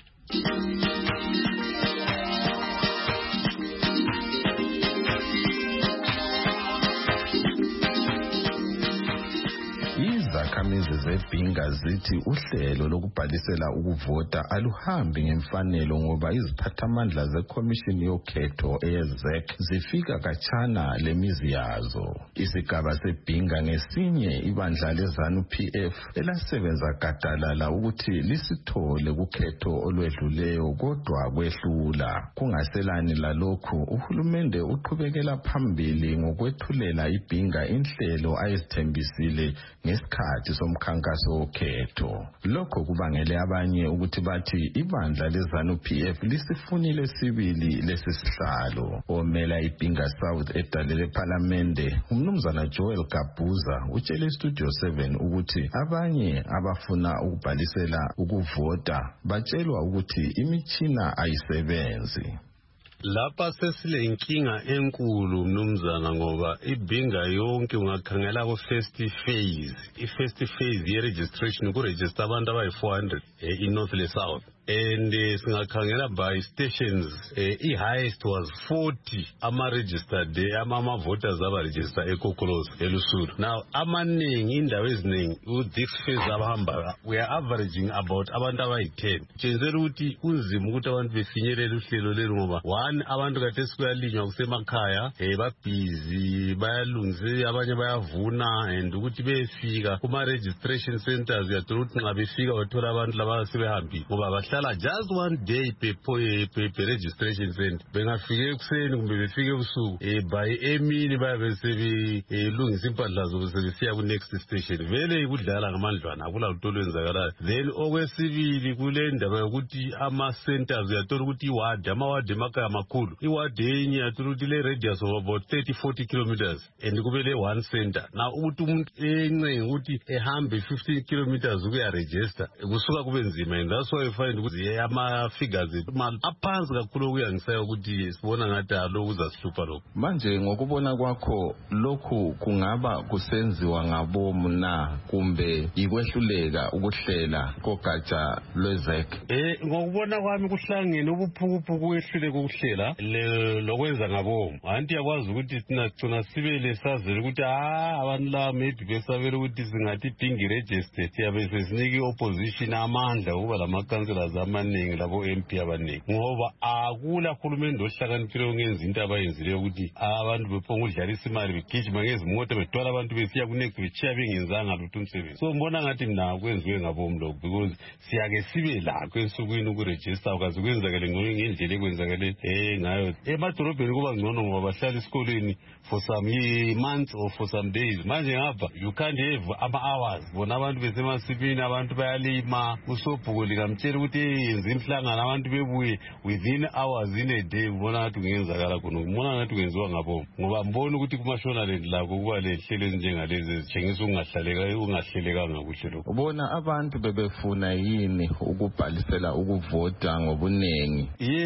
Izakhamizi zeBhinga zithi uhlelo lokubhalisela ukuvota aluhambi ngemfanelo ngoba iziphathamandla zekhomishini yokhetho eyeZEC zifika khatshana lemizi yazo. Isigaba seBhinga ngesinye ibandla leZANU-PF elasebenza gadalala ukuthi lisithole kukhetho olwedluleyo kodwa kwehlula. Kungaselani lalokhu uhulumende uqhubekela phambili ngokwethulela iBhinga inhlelo ayezithembisile ngesikhathi somkhankaso wokhetho. Lokho kubangele abanye ukuthi bathi ibandla leZANU-PF lisifunile sibili lesisihlalo. Omela iBhinga South edalele ePhalamende umnumzana Joel Gabuza utshele iStudio 7 ukuthi abanye abafuna ukubhalisela ukuvota batshelwa ukuthi imitshina ayisebenzi. Lapha sesilenkinga enkulu mnumzana ngoba iBhinga yonke ungakhangela ku first phase. I-first phase ye-registration ku-register abantu abayi-400 in-North le South. And singakhangela by stations i-highest was 40 ama-registered ama-voters aba-register eKokolozi eLusuru. Now amaningi indawo eziningi u-this phase abahamba we are averaging about abantu abayi-10. Tshenzela ukuthi kunzima ukuthi abantu befinyelele uhlelo lelu ngoba one abantu kade sikuyalinywa kusemakhaya babhizi bayalungise abanye bayavuna and ukuthi befika kuma-registration centers yathola ukuthi nxa befika bathola abantu laba sebehambile ngoba behlala just one day per registration center bengafike ekuseni kumbe befike ebusuku by emini bayabe sebelungisa impahla zobe sebesiya ku-next station vele kudlala ngamandlwana akula lutho olwenzakalayo. Then okwesibili kule ndaba yokuthi ama-centers uyathola ukuthi amawadi emakhaya makhulu iwadi enye uyathola ukuthi le-radius of about 30-40 kilometers and kube le-one center. Na ukuthi umuntu encenge ukuthi ehambe 15 kilometers ukuya-register kusuka kube nzima, and that's why you find ukuthi ama-figures ethu aphansi kakhulu okuyangisayo ukuthi sibona ngathi lokhu kuzasihlupha lokhu. Manje ngokubona kwakho lokhu kungaba kusenziwa ngabomu na kumbe ikwehluleka ukuhlela kogatsha lwezek? Ngokubona kwami kuhlangene ubuphukuphuku kwehluleka ukuhlela lokwenza ngabomu. Anti yakwazi ukuthi sina sibele sazele ukuthi abantu la maybe besabela ukuthi singathi dingi register siyabe sesinike i-opposition amandla ukuba lama-councillors amaningi labo MP abaningi, ngoba akula hulumende ohlakaniphile ongenza into abayenzileyo ukuthi abantu bephonga udlalisa imali begijima ngezimoto bethwala abantu besiya ku-next bechiya bengenzanga lutho umsebenzi. So mbona ngathi mna kwenziwe ngabomu lokhu because siyake sibe lakho ensukwini ukurejista ukaze kwenzakale ngendlela ekwenzakale ngayo. Emadolobheni kuba ngcono ngoba bahlala esikoleni for some months or for some days. Manje ngapha you can't have ama-hours bona abantu besemasimini abantu bayalima usobhuko likamtshela ukuthi yenza imhlangano abantu bebuye within hours in a day. Mbona ngathi kungenzakala khona, mbona ngathi kwenziwa ngabomu ngoba mbona ukuthi kumashonaland lakho kuba lehlelo ezinjengalezi ezitshengisa ungahlelekanga kuhle lokho. Ubona abantu bebefuna yini ukubhalisela ukuvota ngobunengi?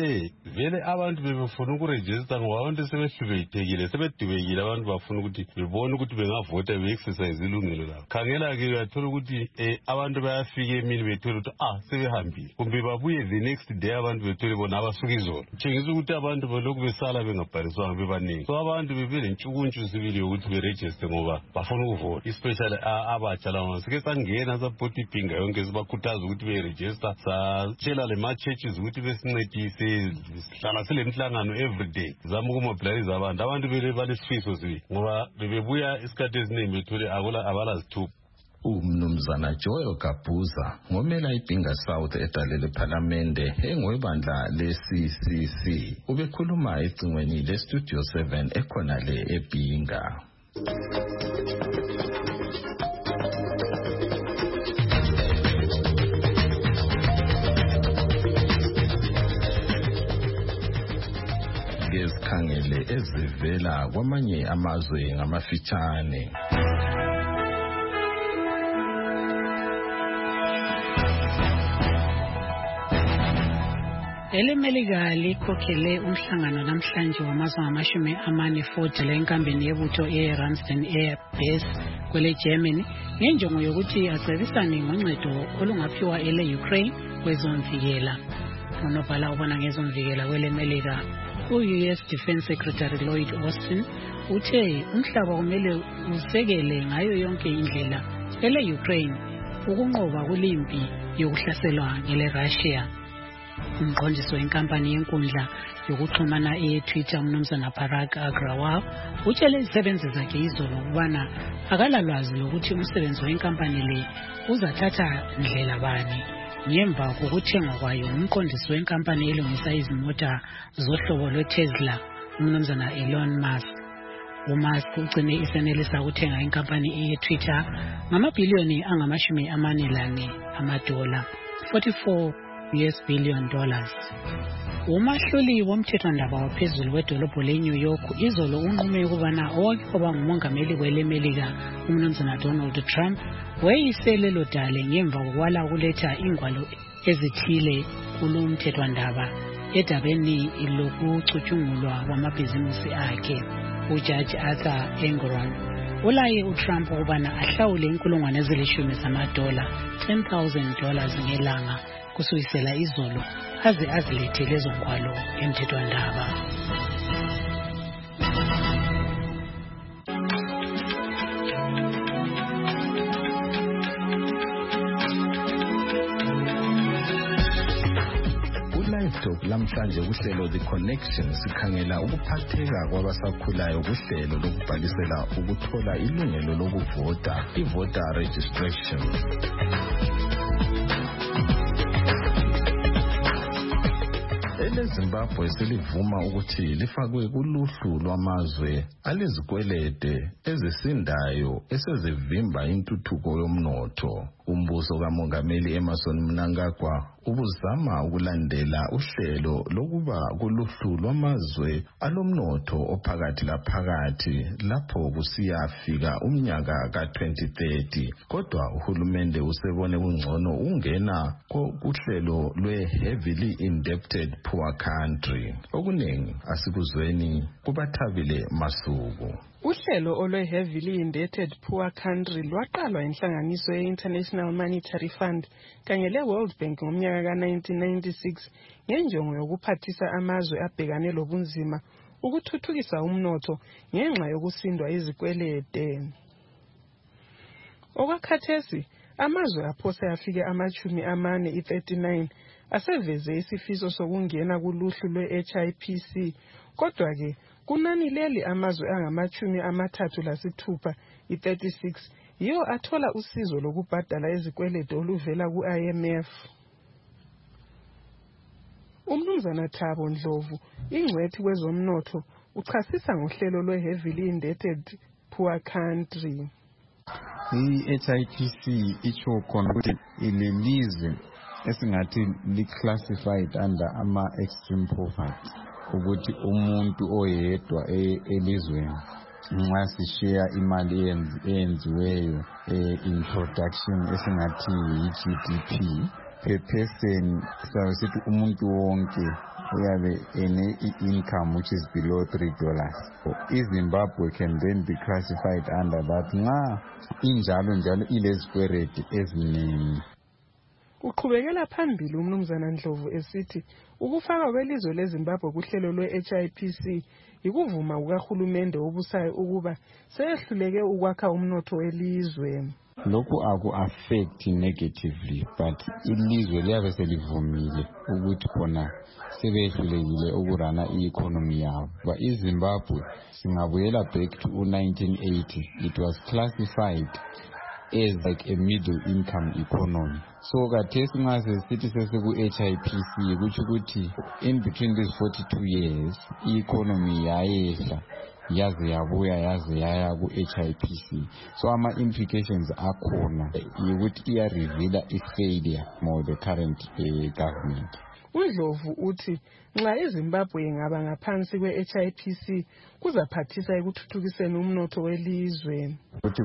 Vele abantu bebefuna ukurejista ngoba abantu sebehlubekile sebedubekile. Abantu bafuna ukuthi bebone ukuthi bengavota be-exercise ilungelo labo. Khangela-ke uyathola ukuthi abantu bayafika emini bethole ukuthi sebehambile kumbe babuye the next day abantu bethole bona abasuka izolo. Tshengisa ukuthi abantu belokhu besala bengabhaliswanga bebaningi. So abantu bebele ntshukuntshu sibili yokuthi berejiste ngoba bafuna ukuvota, especially abatsha lawa. Sike sangena sapota ibhinga yonke sibakhuthaza ukuthi berejista, satshela lema-churches ukuthi besincedise, sihlala sile mhlangano every day zama ukumobilize abantu bele balesifiso sibili ngoba bebebuya isikhathi esiningi bethole abalazithupha. Umnumzana Joel Kabuza ngomela iBhinga South edalele Parliamente engwebandla le-CCC ubekhuluma ecingweni le-Studio 7 ekhona le eBhinga. Ngezikhangele ezivela kwamanye amazwe ngamafitshane. Elemelika likhokhele umhlangano namhlanje wamazwe ama-40 lenkambeni yebutho e-Ramstein Air Base kwele Germany ngenjongo yokuthi acebisane ngoncedo olungaphiwa ele-Ukraine kwezomvikela. Unobhala ubona ngezomvikela kwelemelika u-US Defense Secretary Lloyd Austin uthe umhlaba kumele usekele ngayo yonke indlela ele-Ukraine ukunqoba kulimpi yokuhlaselwa ngele-Russia. Umqondisi wenkampani yenkundla yokuxhumana e-Twitter umnumzana Parag Agrawal utshele izisebenzi zakhe izolo ukubana akalalwazi lokuthi umsebenzi wenkampani le uzathatha ndlela bani ngemva kokuthengwa kwayo umqondisi wenkampani elungisa izimota zohlobo lwe-Tesla umnumzana Elon Musk. uMusk ugcine isenelisa ukuthenga inkampani ye-Twitter ngamabhiliyoni angama-44 $44 billion. Umahluli womthethwandaba waphezulu wedolobho le-New York izolo unqume ukubana owake kwaba ngumongameli welemelika umnumzana Donald Trump wayeyiselelo dale ngemva kokwala ukuletha ingwalo ezithile kulo mthethwandaba edabeni lokucutshungulwa kwamabhizimusi akhe. Ujaji Arthur Engoron ulaye uTrump ukubana ahlawule $10,000 $10,000 ngelanga kusukisela izolo aze azilethe lezo ngwalo emthethwandaba. Livetalk lamhlanje kuhlelo The Connection sikhangela ukuphatheka kwabasakhulayo kuhlelo lokubhalisela ukuthola ilungelo lokuvota, i-voter registration. leZimbabwe selivuma ukuthi lifakwe kuluhlu lwamazwe alezikwelede ezisindayo esezivimba intuthuko yomnotho. Umbuso kaMongameli Emmerson Mnangagwa ubuzama ukulandela uhlelo lokuba kuluhlu lwamazwe alomnotho ophakathi laphakathi lapho kusiyafika umnyaka ka-2030. Kodwa uhulumende usebone kungcono ungena kuhlelo lwe-heavily indebted poor country. Okuningi asikuzweni kubaThabile Masuku. Uhlelo olwe-heavily indebted poor country lwaqalwa inhlanganiso ye-International Monetary Fund kanye le-World Bank ngomnyaka ka-1996 ngenjongo yokuphathisa amazwe abhekane lobunzima ukuthuthukisa umnotho ngenxa yokusindwa izikwelede. Okwakhathesi amazwe aphose afike ama-39 aseveze isifiso sokungena kuluhlu lwe-HIPC. Kodwa-ke kunani leli amazwe angama-36 i-36 yiwo athola usizo lokubhadala izikweletu oluvela ku-IMF. Umnumzana Thabo Ndlovu, ingcwethi kwezomnotho, uchasisa ngohlelo lwe-heavily indebted poor country. I-HIPC itsho khona ukuthi ilelizwe esingathi li-classified under ama-extreme poverty, ukuthi umuntu oyedwa elizweni nxa sishiya imali eyenziweyo in production esingathi yi-GDP per person, sithi umuntu wonke uyabe ene-income which is below $3. Zimbabwe can then be classified under that nxa injalo ilezikweleti eziningi. Uqhubekela phambili umnumzana Ndlovu esithi ukufaka kwelizwe leZimbabwe kuhlelo lwe-HIPC yikuvuma kukahulumende obusayo ukuba seyehluleke ukwakha umnotho welizwe. Lokhu aku-affect negatively, but ilizwe liyabe selivumile ukuthi khona sebehlulekile ukurana i-economy yabo. But iZimbabwe singabuyela back to 1980, it was classified as like a middle income economy. So kathesi nxa sesithi sesiku-HIPC kutsho ukuthi in between these 42 years i-economy yayehla yaze yabuya yaze yaya ku-HIPC. So ama-implications akhona yikuthi iya-reveala i-failure more the current government. uNdlovu uthi nxa iZimbabwe ingaba ngaphansi kwe-HIPC kuzaphathisa ekuthuthukiseni umnotho welizwe. Ukuthi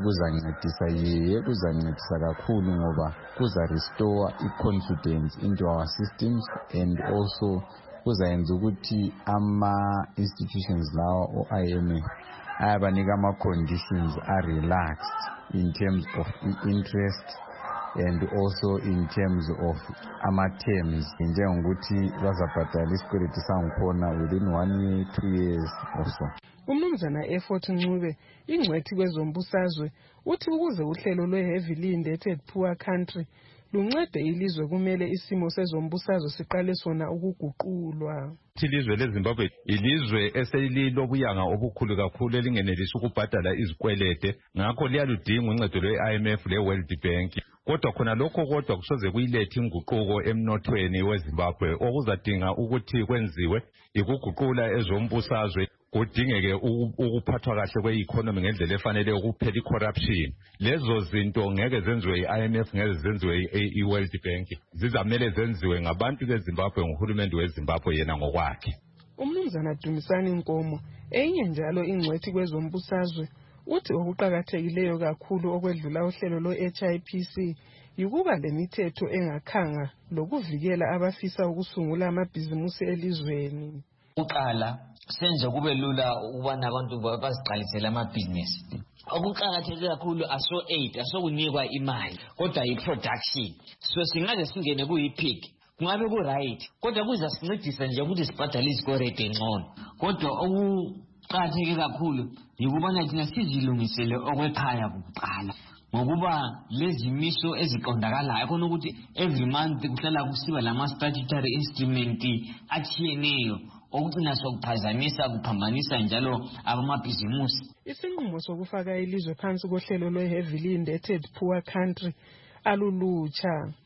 kuzancedisa kakhulu ngoba kuza-restore i-confidence into our systems, and also kuzayenza ukuthi ama-institutions lawa o-IMF ayabanika ama-conditions are-relaxed in terms of interest and also in terms of ama-terms, njengokuthi bazabhadala isikweletu sangikhona within 1 year, 2 years or so. Umnumzana Effort Ncube, ingcwethi kwezombusazwe, uthi ukuze uhlelo lwe-heavily indebted poor country luncede ilizwe kumele isimo sezombusazwe siqale sona ukuguqulwa. Ilizwe leZimbabwe ilizwe eselilobuyanga obukhulu kakhulu elingenelisi ukubhadala izikwelede, ngakho liyaludinga uncedo lwe-IMF le-World Bank. Kodwa khona lokho kusoze kuyilethe inguquko emnothweni weZimbabwe. Okuzadinga ukuthi kwenziwe ikuguqula ezombusazwe, kudingeke ukuphathwa kahle kwe-economy ngendlela efanele, ukuphela i-corruption. Lezo zinto ngeke zenziwe i-IMF, ngeke zenziwe i-World Bank, zizamele zenziwe ngabantu beZimbabwe, nguhulumende weZimbabwe yena ngokwakhe. Umnumzana Dumisani Nkomo, enye njalo ingcwethi kwezombusazwe, uthi okuqakathekileyo kakhulu okwedlula uhlelo lwe-HIPC yikuba lemithetho engakhanga lokuvikela abafisa ukusungula amabhizimusi elizweni. Uqala senze kube lula ukubana abantu baziqalisele amabhizinesi. Okuqakatheke kakhulu aso-aid, asokunikwa imali, kodwa yi-production. So singaze singene kuyi-peak, kungabe ku-right, kodwa kuzasincedisa nje ukuthi sibhadale izikweleti ngcono. Kodwa okuqakatheke kakhulu yikubana thina sizilungisele okwekhaya kuqala, ngokuba lezi miso eziqondakalayo khona ukuthi every month kuhlala kusiba lama-statutory instrument atshiyeneyo okugcina sokuphazamisa kuphambanisa njalo abamabhizimusi. Isinqumo sokufaka ilizwe phansi kohlelo lwe-heavily indebted poor country alulutsha.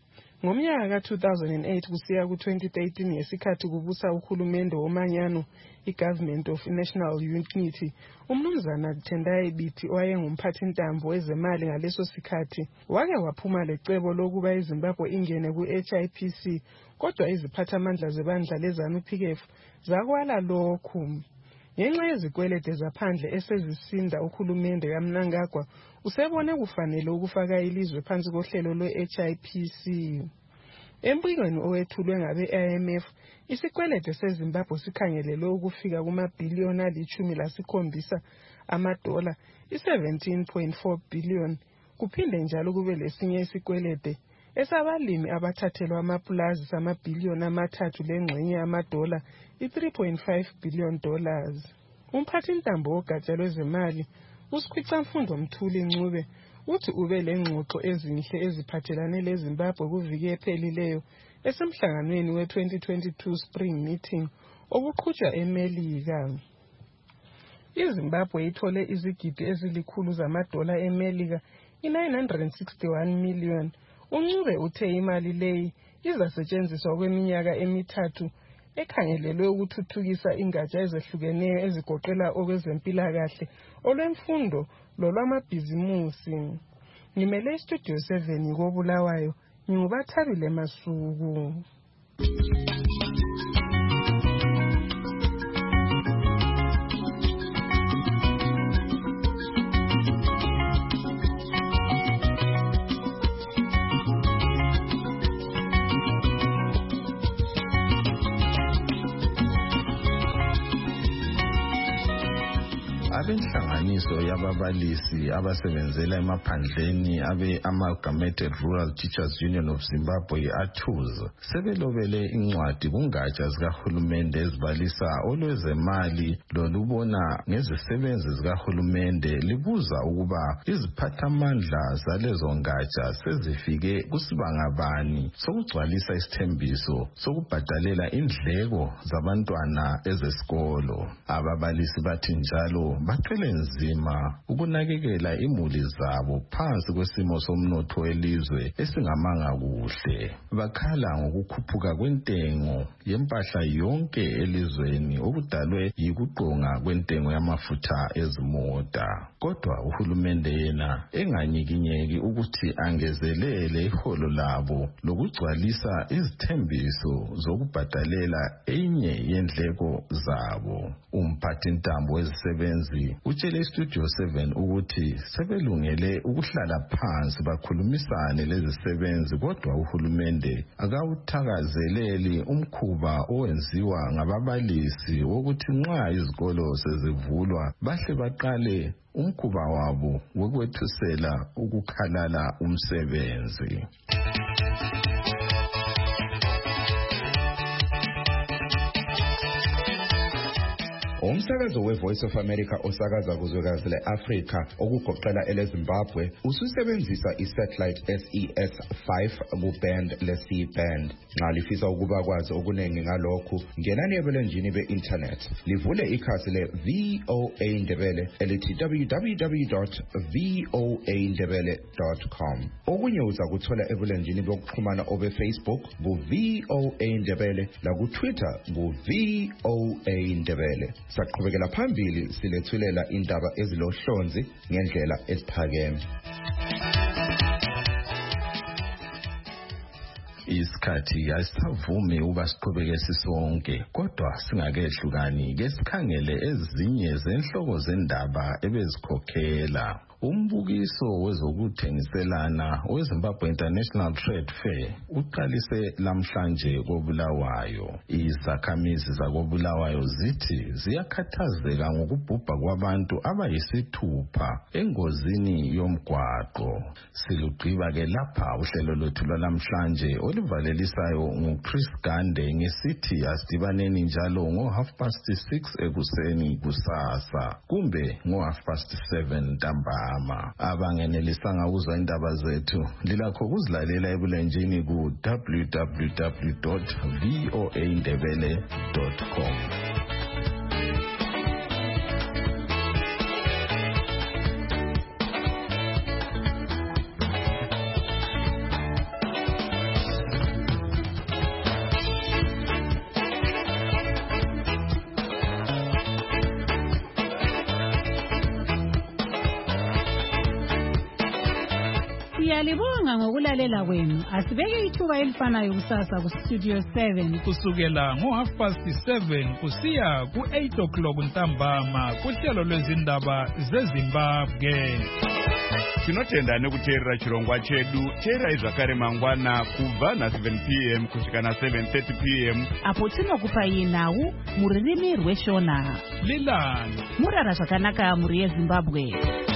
Ngomnyaka ka-2008 kusiya ku-2013 ngesikhathi kubusa uhulumende womanyano i-Government of National Unity, umnumzana Tendai Biti owayengumphathintambo wezemali ngaleso sikhathi wake waphuma lecebo lokuba iZimbabwe ingene ku-HIPC, kodwa iziphathamandla zebandla leZANU-PF zakwala lokhu. Ngenxa yezikwelede zaphandle esezisinda uhulumende kaMnangagwa usebone kufanele ukufaka ilizwe phansi kohlelo lwe-HIPC. Embikweni owethulwe ngabe-IMF, isikwelede seZimbabwe sikhangelelwe ukufika kumabhiliyoni ali-17 amadola, i-17.4 billion. Kuphinde njalo kube lesinye isikwelede esabalimi abathathelwa amapulazi samabhiliyoni amathathu lengxenye amadola, i-3.5 billion dollars. Umphathintambo wogatsha lwezemali uSikhwicamfundo Mthuli Ncube uthi ube lengxoxo ezinhle eziphathelane leZimbabwe kuviki ephelileyo esemhlanganweni we-2022 Spring Meeting obuqhutshwa eMelika. iZimbabwe ithole izigidi ezilikhulu zamadola eMelika, i-961 million. uNcube uthe imali leyi izasetshenziswa kweminyaka emithathu ekhangelelwe ukuthuthukisa ingatsha ezehlukeneyo ezigoqela okwezempilakahle, olwemfundo lolwamabhizimusi. Ngimele iStudio 7 koBulawayo, nginguBathabile Masuku. Abenhlanganiso yababalisi abasebenzela emaphandleni abe-Amalgamated Rural Teachers Union of Zimbabwe ATUZ sebelobele incwadi kungatsha zikahulumende ezibalisa olwezemali lolubona ngezisebenzi zikahulumende libuza ukuba iziphathamandla zalezo ngatsha sezifike kusibangabani sokugcwalisa isithembiso sokubhadalela indleko zabantwana ezesikolo. Ababalisi bathi njalo bathwele nzima ukunakekela imuli zabo phansi kwesimo somnotho welizwe esingamanga kuhle. Bakhala ngokukhuphuka kwentengo yempahla yonke elizweni okudalwe yikuqonga kwentengo yamafutha ezimota. Kodwa uhulumende yena enganyikinyeki ukuthi angezelele iholo labo lokugcwalisa izithembiso zokubhadalela enye yendleko zabo. Umphathintambo wezisebenzi utshele iStudio 7 ukuthi sebelungele ukuhlala phansi bakhulumisane lezisebenzi, kodwa uhulumende akawuthakazeleli umkhuba owenziwa ngababalisi wokuthi nxa izikolo sezivulwa bahle baqale umkhuba wabo wokwethusela ukukhalala umsebenzi. Umsakazo weVoice of America osakaza kuzwekazi le-Afrika okugoqela eleZimbabwe ususebenzisa isatellite SES5 kuband le-C-band. Nxa lifisa ukuba kwazi okunengi ngalokhu, ngenani ebulenjini be-internet livule ikhasi le-VOA Ndebele elithi www.voandebele.com. Okunye uza kuthola ebulenjini bokuxhumana obe-Facebook ku-VOA Ndebele laku-Twitter ku-VOA Ndebele. Saqhubekela phambili silethulela indaba ezilohlonzi ngendlela eziphakeme. Isikhathi asisavumi uba siqhubeke sisonke, kodwa singakehlukani ke sikhangele ezinye zenhloko zendaba ebezikhokhela. Umbukiso wezokuthengiselana weZimbabwe International Trade Fair uqalise lamhlanje koBulawayo. Izakhamizi zakoBulawayo zithi ziyakhathazeka ngokubhubha kwabantu abayisithupha engozini yomgwaqo. Silugqiba ke lapha uhlelo lwethu lwamhlanje oluvalelisayo nguChris Gande ngesithi asidibaneni njalo ngo6:30 ekuseni kusasa kumbe ngo7:30 ntambama. Abangenelisanga ukuzwa indaba zethu lilakho kuzilalela ebulenjini ku www.voandebele.com. Siyalibonga ngokulalela kwenu. Asibeke ithuba elifanayo kusasa ku-Studio 7 kusukela ngo7:30 kusiya ku8 o'clock ntambama kuhlelo lwezindaba zeZimbabwe. Tinotenda nekuteerera chirongwa chedu. Teerai zvakare mangwana kubva na7 p.m. kusvika na7:30 p.m. apo tinokupai nhau mururimi rweshona. Lilani murara zvakanaka muri yeZimbabwe.